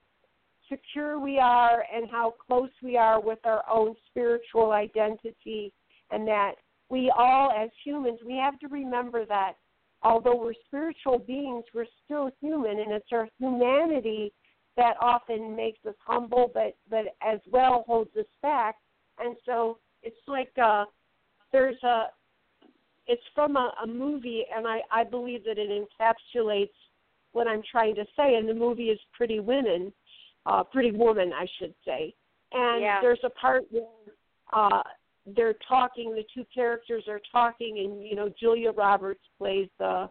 secure we are and how close we are with our own spiritual identity, and that we all, as humans, we have to remember that although we're spiritual beings, we're still human, and it's our humanity that often makes us humble, but, but as well holds us back. And so it's like uh, there's a, it's from a, a movie, and I, I believe that it encapsulates what I'm trying to say, and the movie is Pretty Women, uh, Pretty Woman, I should say. And yeah. there's a part where uh, they're talking, the two characters are talking, and, you know, Julia Roberts plays the,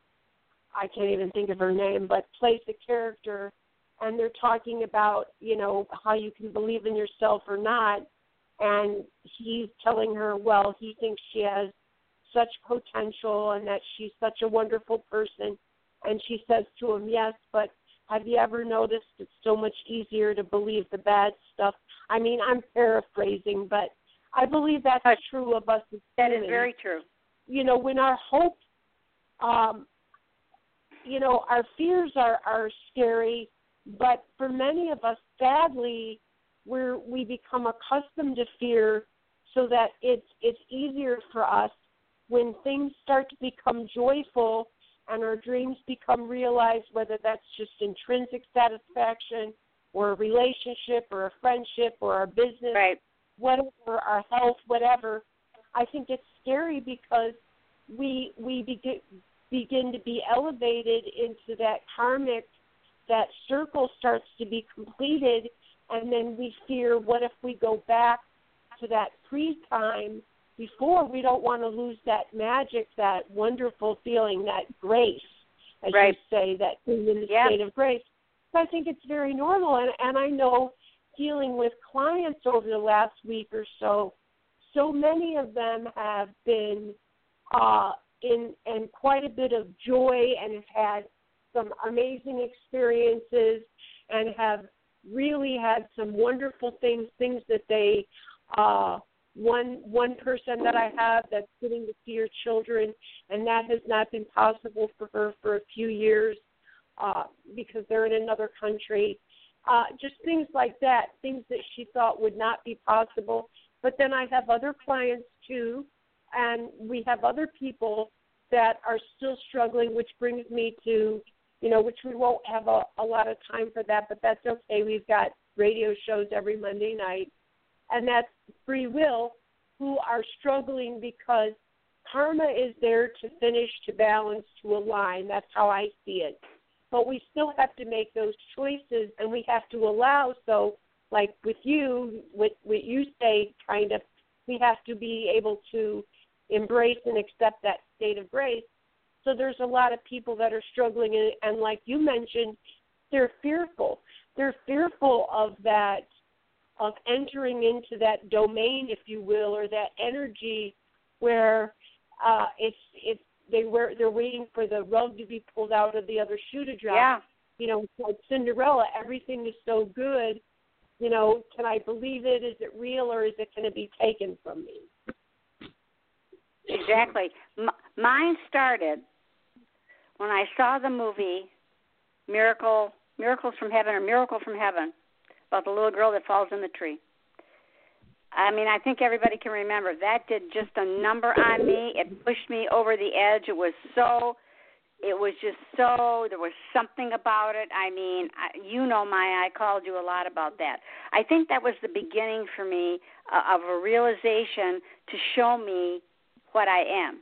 I can't even think of her name, but plays the character, and they're talking about, you know, how you can believe in yourself or not, and he's telling her, well, he thinks she has such potential and that she's such a wonderful person, and she says to him, yes, but have you ever noticed it's so much easier to believe the bad stuff? I mean, I'm paraphrasing, but I believe that's uh, true of us as That humans. is very true. You know, when our hope, um, you know, our fears are, are scary, but for many of us, sadly, we're, we become accustomed to fear so that it's it's easier for us when things start to become joyful and our dreams become realized, whether that's just intrinsic satisfaction or a relationship or a friendship or our business, right. whatever, our health, whatever. I think it's scary because we we begin, begin to be elevated into that karmic, that circle starts to be completed, and then we fear, what if we go back to that pre-time before? We don't want to lose that magic, that wonderful feeling, that grace, as right. you say, that being in the yep. state of grace. So I think it's very normal, and, and I know dealing with clients over the last week or so, so many of them have been uh, in, in quite a bit of joy and have had some amazing experiences and have really had some wonderful things, things that they, uh, one one person that I have that's getting to see her children, and that has not been possible for her for a few years uh, because they're in another country. Uh, just things like that, things that she thought would not be possible. But then I have other clients too, and we have other people that are still struggling, which brings me to, you know, which we won't have a, a lot of time for that, but that's okay. We've got radio shows every Monday night, and that's free will, who are struggling because karma is there to finish, to balance, to align. That's how I see it. but we still have to make those choices, and we have to allow. So, like with you, with what you say, kind of, we have to be able to embrace and accept that state of grace. So there's a lot of people that are struggling, and, and like you mentioned, they're fearful. They're fearful of that, of entering into that domain, if you will, or that energy where uh, it's it's they were they're waiting for the rug to be pulled out of the other shoe to drop. Yeah. You know, it's like Cinderella. Everything is so good. You know, can I believe it? Is it real, or is it going to be taken from me? Exactly. M- mine started when I saw the movie Miracle, Miracles from Heaven, or Miracle from Heaven, about the little girl that falls in the tree. I mean, I think everybody can remember. That did just a number on me. It pushed me over the edge. It was so, it was just so, there was something about it. I mean, I, you know, Maya, I called you a lot about that. I think that was the beginning for me uh, of a realization to show me what I am.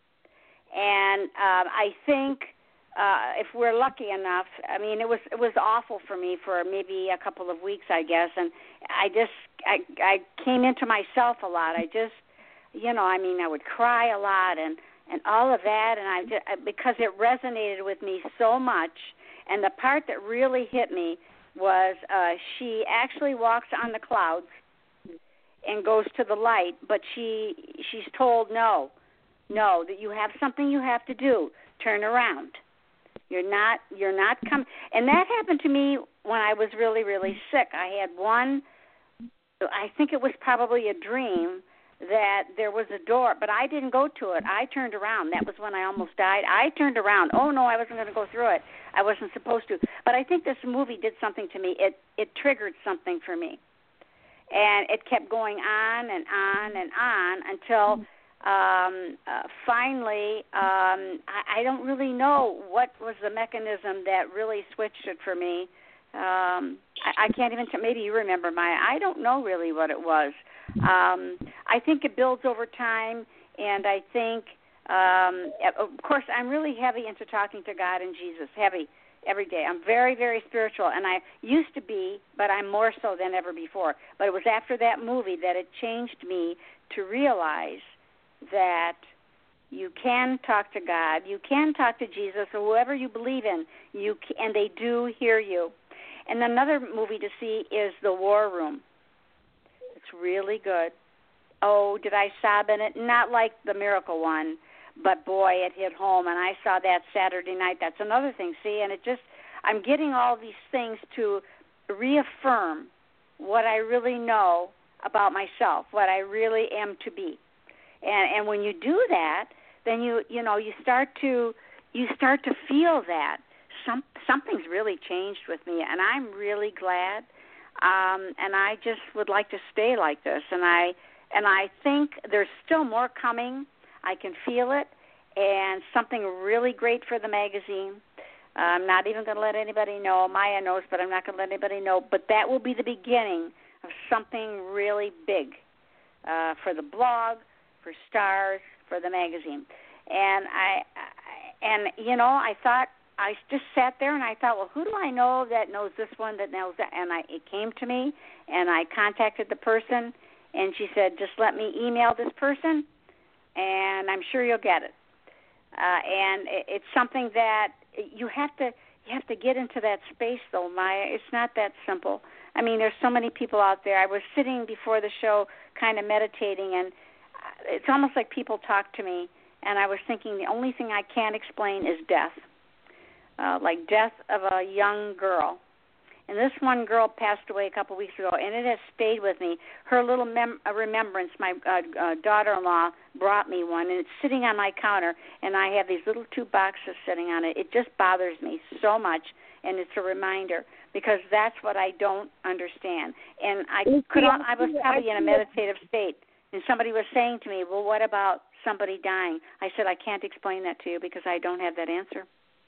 And uh, I think uh, if we're lucky enough, I mean, it was it was awful for me for maybe a couple of weeks, I guess, and I just I I came into myself a lot. I just, you know, I mean, I would cry a lot and, and all of that, and I just, because it resonated with me so much. And the part that really hit me was uh, she actually walks on the clouds and goes to the light, but she she's told no, no, that you have something you have to do. Turn around. You're not you're not coming. And that happened to me when I was really, really sick. I had one, I think it was probably a dream that there was a door, but I didn't go to it. I turned around. That was when I almost died. I turned around. Oh, no, I wasn't going to go through it. I wasn't supposed to. But I think this movie did something to me. It it triggered something for me. And it kept going on and on and on until um, uh, finally, um, I, I don't really know what was the mechanism that really switched it for me. Um, I, I can't even, t- maybe you remember, Maya. I don't know really what it was. Um, I think it builds over time, and I think, um, of course, I'm really heavy into talking to God and Jesus, heavy. Every day. I'm very, very spiritual, and I used to be, but I'm more so than ever before. But it was after that movie that it changed me to realize that you can talk to God, you can talk to Jesus, or whoever you believe in, you can, and they do hear you. And another movie to see is The War Room. It's really good. Oh, did I sob in it? Not like the Miracle one. But, boy, it hit home, and I saw that Saturday night. That's another thing, see, and it just, I'm getting all these things to reaffirm what I really know about myself, what I really am to be. And and when you do that, then you, you know, you start to, you start to feel that some something's really changed with me, and I'm really glad, um, and I just would like to stay like this, and I, and I think there's still more coming. I can feel it, and something really great for the magazine. Uh, I'm not even going to let anybody know. Maya knows, but I'm not going to let anybody know. But that will be the beginning of something really big uh, for the blog, for Stars, for the magazine. And I, I, and you know, I thought, I just sat there and I thought, well, who do I know that knows this one, that knows that? And I, it came to me, and I contacted the person, and she said, just let me email this person, and I'm sure you'll get it. Uh, and it, it's something that you have to you have to get into that space, though, Maya. It's not that simple. I mean, there's so many people out there. I was sitting before the show kind of meditating, and it's almost like people talk to me, and I was thinking the only thing I can't explain is death, uh, like death of a young girl. And this one girl passed away a couple weeks ago, and it has stayed with me. Her little mem- remembrance, my uh, uh, daughter-in-law brought me one, and it's sitting on my counter, and I have these little two boxes sitting on it. It just bothers me so much, and it's a reminder, because that's what I don't understand. And I could, I was probably in a meditative state, and somebody was saying to me, well, what about somebody dying? I said, I can't explain that to you because I don't have that answer.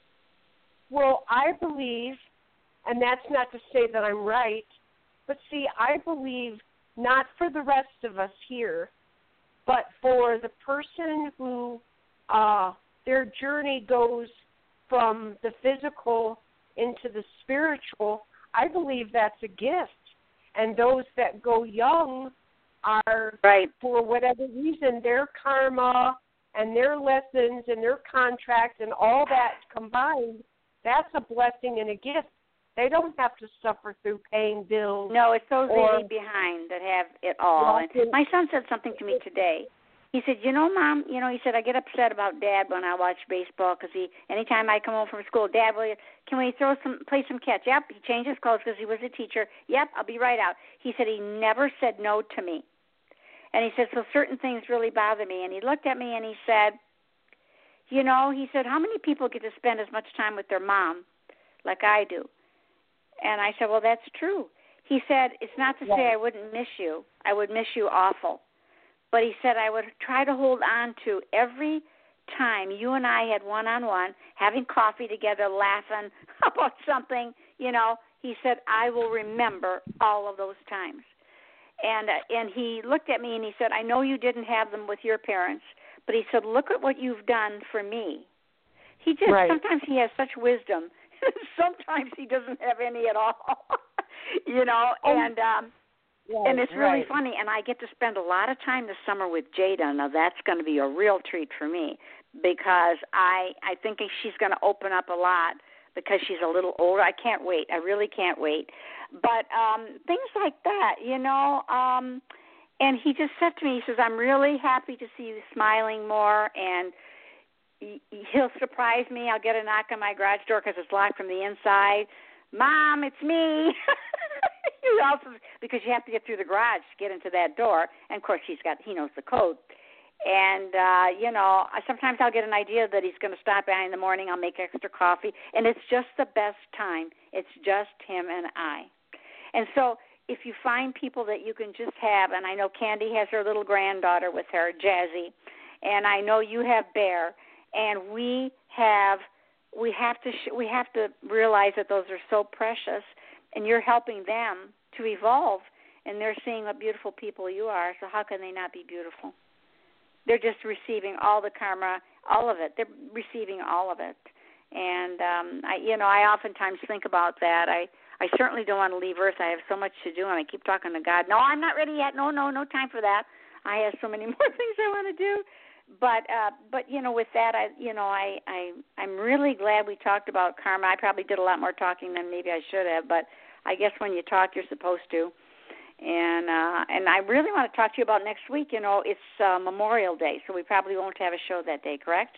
Well, I believe, and that's not to say that I'm right, but see, I believe not for the rest of us here, but for the person who uh, their journey goes from the physical into the spiritual, I believe that's a gift. And those that go young are, right. for whatever reason, their karma and their lessons and their contracts and all that combined, that's a blessing and a gift. They don't have to suffer through paying bills. No, it's those or, they leave behind that have it all. And my son said something to me today. He said, you know, Mom, you know, he said, I get upset about Dad when I watch baseball because he, anytime I come home from school, Dad, will you, can we throw some, play some catch? Yep, he changed his clothes because he was a teacher. Yep, I'll be right out. He said he never said no to me. And he said, so certain things really bother me. And he looked at me and he said, you know, he said, how many people get to spend as much time with their mom like I do? And I said, well, that's true. He said, it's not to say I wouldn't miss you. I would miss you awful. But he said I would try to hold on to every time you and I had one-on-one, having coffee together, laughing about something, you know. He said, I will remember all of those times. And uh, and he looked at me and he said, I know you didn't have them with your parents, but he said, look at what you've done for me. He just, right. sometimes he has such wisdom. Sometimes he doesn't have any at all, you know, and um, right, and it's really right. funny. And I get to spend a lot of time this summer with Jada. Now, that's going to be a real treat for me because I, I think she's going to open up a lot because she's a little older. I can't wait. I really can't wait. But um, things like that, you know, um, and he just said to me, he says, I'm really happy to see you smiling more, and he'll surprise me. I'll get a knock on my garage door because it's locked from the inside. Mom, it's me. He also, because you have to get through the garage to get into that door. And, of course, he's got he knows the code. And, uh, you know, sometimes I'll get an idea that he's going to stop by in the morning. I'll make extra coffee. And it's just the best time. It's just him and I. And so if you find people that you can just have, and I know Candy has her little granddaughter with her, Jazzy, and I know you have Bear, and we have we have to sh- we have to realize that those are so precious, and you're helping them to evolve, and they're seeing what beautiful people you are. So how can they not be beautiful? They're just receiving all the karma, all of it. They're receiving all of it, and um, I, you know, I oftentimes think about that. I I certainly don't want to leave Earth. I have so much to do, and I keep talking to God. No, I'm not ready yet. No, no, no time for that. I have so many more things I want to do. But uh, but you know, with that, I you know, I, I I'm really glad we talked about karma. I probably did a lot more talking than maybe I should have, but I guess when you talk, you're supposed to. And uh, and I really want to talk to you about next week. You know, it's uh, Memorial Day, so we probably won't have a show that day. Correct?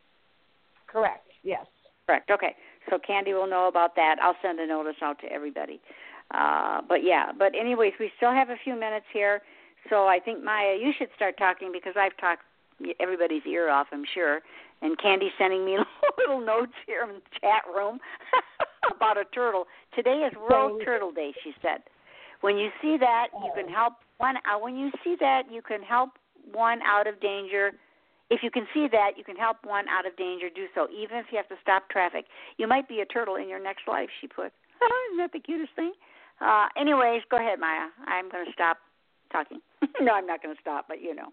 Correct. Yes. Correct. Okay. So Candy will know about that. I'll send a notice out to everybody. Uh, but yeah. But anyways, we still have a few minutes here, so I think Maya, you should start talking because I've talked everybody's ear off, I'm sure. And Candy's sending me little notes here in the chat room about a turtle. Today is World Turtle Day, she said. When you see that, you can help one. Uh, when you see that, you can help one out of danger. If you can see that, you can help one out of danger. Do so, even if you have to stop traffic. You might be a turtle in your next life, she put. Isn't that the cutest thing? Uh, anyways, go ahead, Maya. I'm going to stop talking. No, I'm not going to stop, but you know.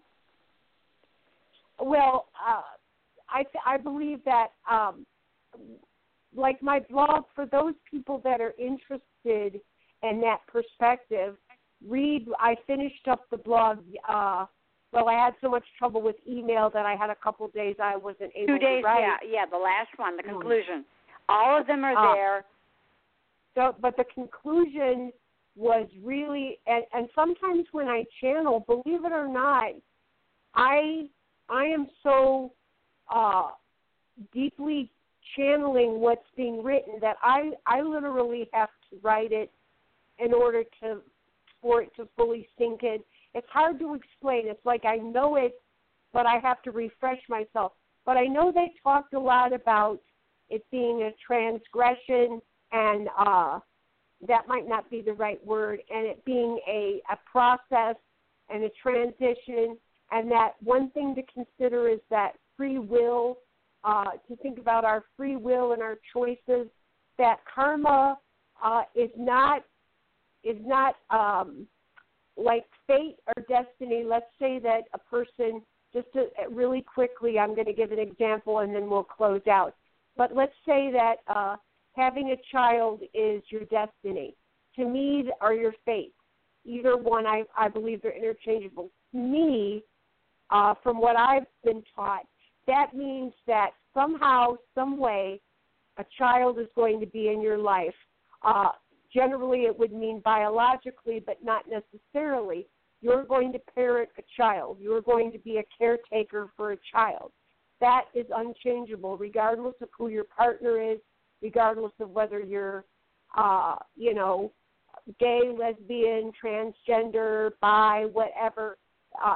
Well, uh, I th- I believe that, um, like my blog, for those people that are interested in that perspective, read. I finished up the blog. Uh, well, I had so much trouble with email that I had a couple of days I wasn't able Two days, to write. yeah, yeah. The last one, the conclusion. All of them are uh, there. So, but the conclusion was really, and, and sometimes when I channel, believe it or not, I. I am so uh, deeply channeling what's being written that I, I literally have to write it in order to for it to fully sink in. It's hard to explain. It's like I know it, but I have to refresh myself. But I know they talked a lot about it being a transgression, and uh, that might not be the right word, and it being a, a process and a transition. And that one thing to consider is that free will, uh, to think about our free will and our choices, that karma uh, is not is not um, like fate or destiny. Let's say that a person, just to, really quickly, I'm going to give an example and then we'll close out. But let's say that uh, having a child is your destiny. To me, are your fate. Either one, I, I believe they're interchangeable. To me, uh, from what I've been taught, that means that somehow, some way, a child is going to be in your life. Uh, generally, it would mean biologically, but not necessarily. You're going to parent a child. You're going to be a caretaker for a child. That is unchangeable, regardless of who your partner is, regardless of whether you're, uh, you know, gay, lesbian, transgender, bi, whatever. Uh,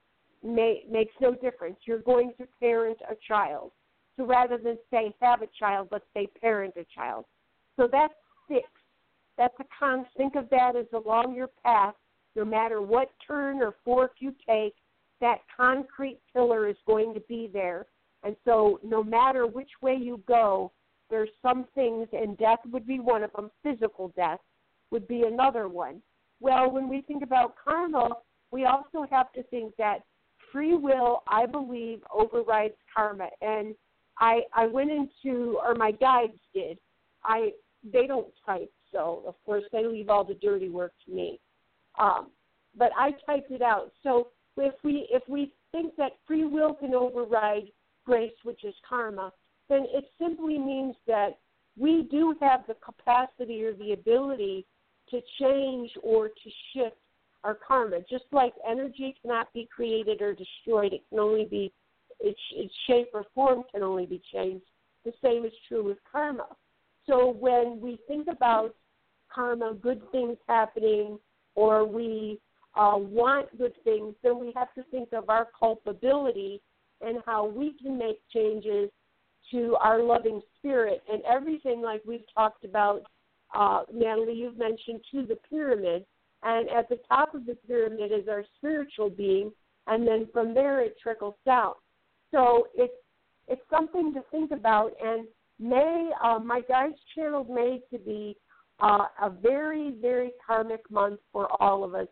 may, makes no difference. You're going to parent a child. So rather than say have a child, let's say parent a child. So that's six. That's a con. Think of that as along your path. No matter what turn or fork you take, that concrete pillar is going to be there. And so no matter which way you go, there's some things, and death would be one of them. Physical death would be another one. Well, when we think about karma, we also have to think that free will, I believe, overrides karma. And I, I went into, or my guides did. I they don't type, so of course they leave all the dirty work to me. Um, but I typed it out. So if we if we think that free will can override grace, which is karma, then it simply means that we do have the capacity or the ability to change or to shift our karma. Just like energy cannot be created or destroyed, it can only be, its, its shape or form can only be changed. The same is true with karma. So when we think about karma, good things happening, or we uh, want good things, then we have to think of our culpability and how we can make changes to our loving spirit. And everything, like we've talked about, uh, Natalie, you've mentioned, to the pyramid. And at the top of the pyramid is our spiritual being, and then from there it trickles down. So it's it's something to think about. And May, uh, my guides channeled May to be uh, a very, very karmic month for all of us,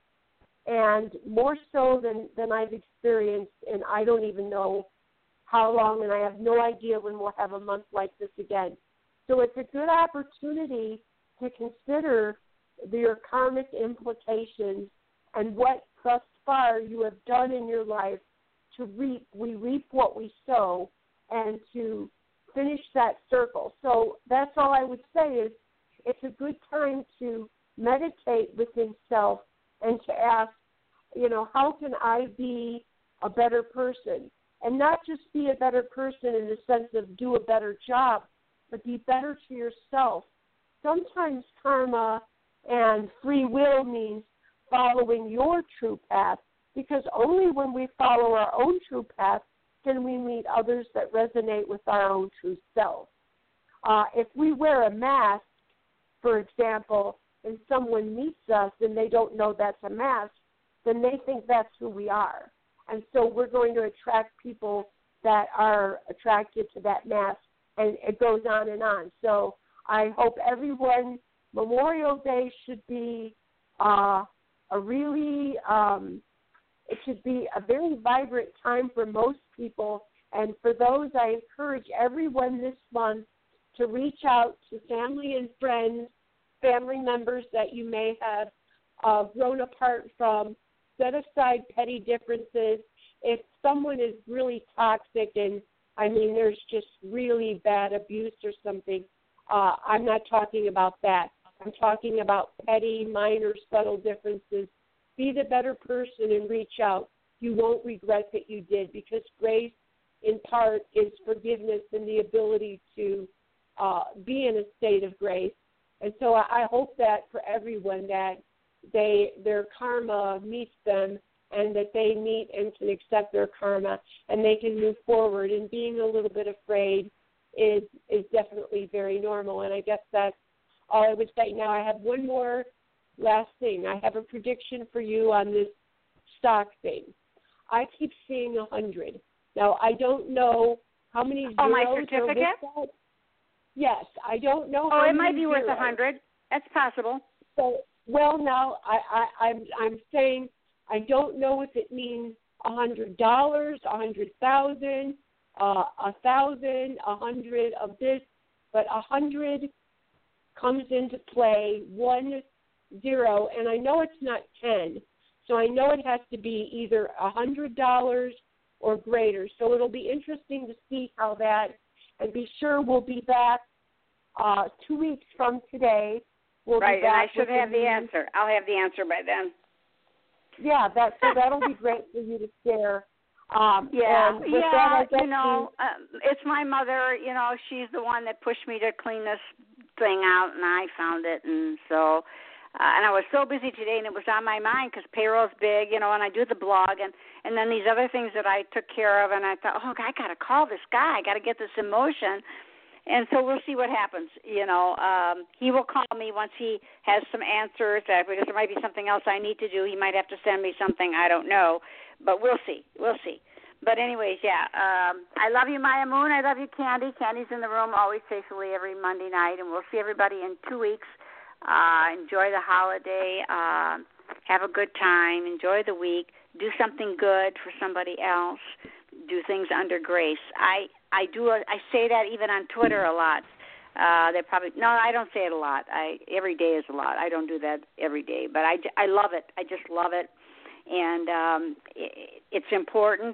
and more so than, than I've experienced, and I don't even know how long, and I have no idea when we'll have a month like this again. So it's a good opportunity to consider your karmic implications and what thus far you have done in your life to reap. We reap what we sow, and to finish that circle. So that's all I would say is it's a good time to meditate within self and to ask, you know, how can I be a better person? And not just be a better person in the sense of do a better job, but be better to yourself. Sometimes karma and free will means following your true path, because only when we follow our own true path can we meet others that resonate with our own true self. Uh, if we wear a mask, for example, and someone meets us and they don't know that's a mask, then they think that's who we are. And so we're going to attract people that are attracted to that mask, and it goes on and on. So I hope everyone, Memorial Day should be uh, a really, um, it should be a very vibrant time for most people. And for those, I encourage everyone this month to reach out to family and friends, family members that you may have uh, grown apart from. Set aside petty differences. If someone is really toxic and, I mean, there's just really bad abuse or something, uh, I'm not talking about that. I'm talking about petty, minor, subtle differences. Be the better person and reach out. You won't regret that you did, because grace, in part, is forgiveness and the ability to uh, be in a state of grace. And so I, I hope that for everyone that they their karma meets them, and that they meet and can accept their karma, and they can move forward. And being a little bit afraid is is definitely very normal. And I guess that's all I would say. Now I have one more last thing. I have a prediction for you on this stock thing. I keep seeing a hundred. Now I don't know how many zeros Oh, my are with certificate? that. Yes, I don't know. Oh, how it might many be worth a zeros. hundred. That's possible. So, well, now I, I, I'm I'm saying I don't know if it means a hundred dollars, a hundred thousand, uh, a thousand, a hundred of this, but a hundred comes into play, one zero, and I know it's not ten, so I know it has to be either one hundred dollars or greater. So it'll be interesting to see how that, and be sure we'll be back uh, two weeks from today. We'll right, be back and I should have the news. answer. I'll have the answer by then. Yeah, that, so that'll be great for you to share. Um, yeah, and with yeah, that, I guess you know, uh, it's my mother, you know, she's the one that pushed me to clean this thing out, and I found it, and so, uh, and I was so busy today, and it was on my mind because payroll's big, you know, and I do the blog, and, and then these other things that I took care of, and I thought, oh, I got to call this guy, I got to get this in motion. And so we'll see what happens. You know, um, he will call me once he has some answers, uh, because there might be something else I need to do. He might have to send me something. I don't know. But we'll see. We'll see. But anyways, yeah, um, I love you, Maya Moon. I love you, Candy. Candy's in the room always faithfully every Monday night. And we'll see everybody in two weeks. Uh, enjoy the holiday. Uh, have a good time. Enjoy the week. Do something good for somebody else. Do things under grace. I I do. A, I say that even on Twitter a lot. Uh, they probably no. I don't say it a lot. I every day is a lot. I don't do that every day, but I, I love it. I just love it, and um, it, it's important.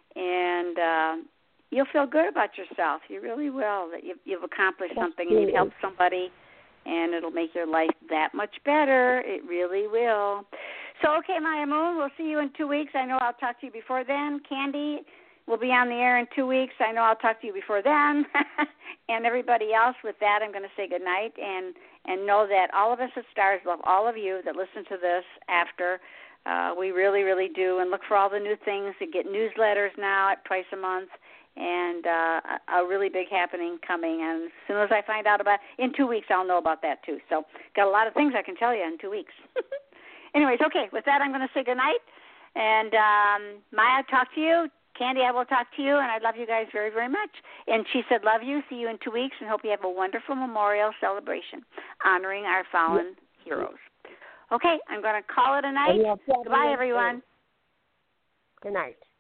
And uh, you'll feel good about yourself. You really will. That you've, you've accomplished something and you've helped somebody, and it'll make your life that much better. It really will. So okay, Maya Moon. We'll see you in two weeks. I know I'll talk to you before then. Candy. We'll be on the air in two weeks. I know I'll talk to you before then. And everybody else, with that, I'm going to say good night and, and know that all of us at Stars love all of you that listen to this after. Uh, we really, really do. And look for all the new things. We get newsletters now at twice a month, and uh, a really big happening coming. And as soon as I find out about it, in two weeks, I'll know about that too. So got a lot of things I can tell you in two weeks. Anyways, okay, with that, I'm going to say good night. And um, Maya, talk to you. Candy, I will talk to you, and I love you guys very, very much. And she said, love you, see you in two weeks, and hope you have a wonderful memorial celebration honoring our fallen yep. heroes. Okay, I'm going to call it a night. Goodbye, everyone. Good night.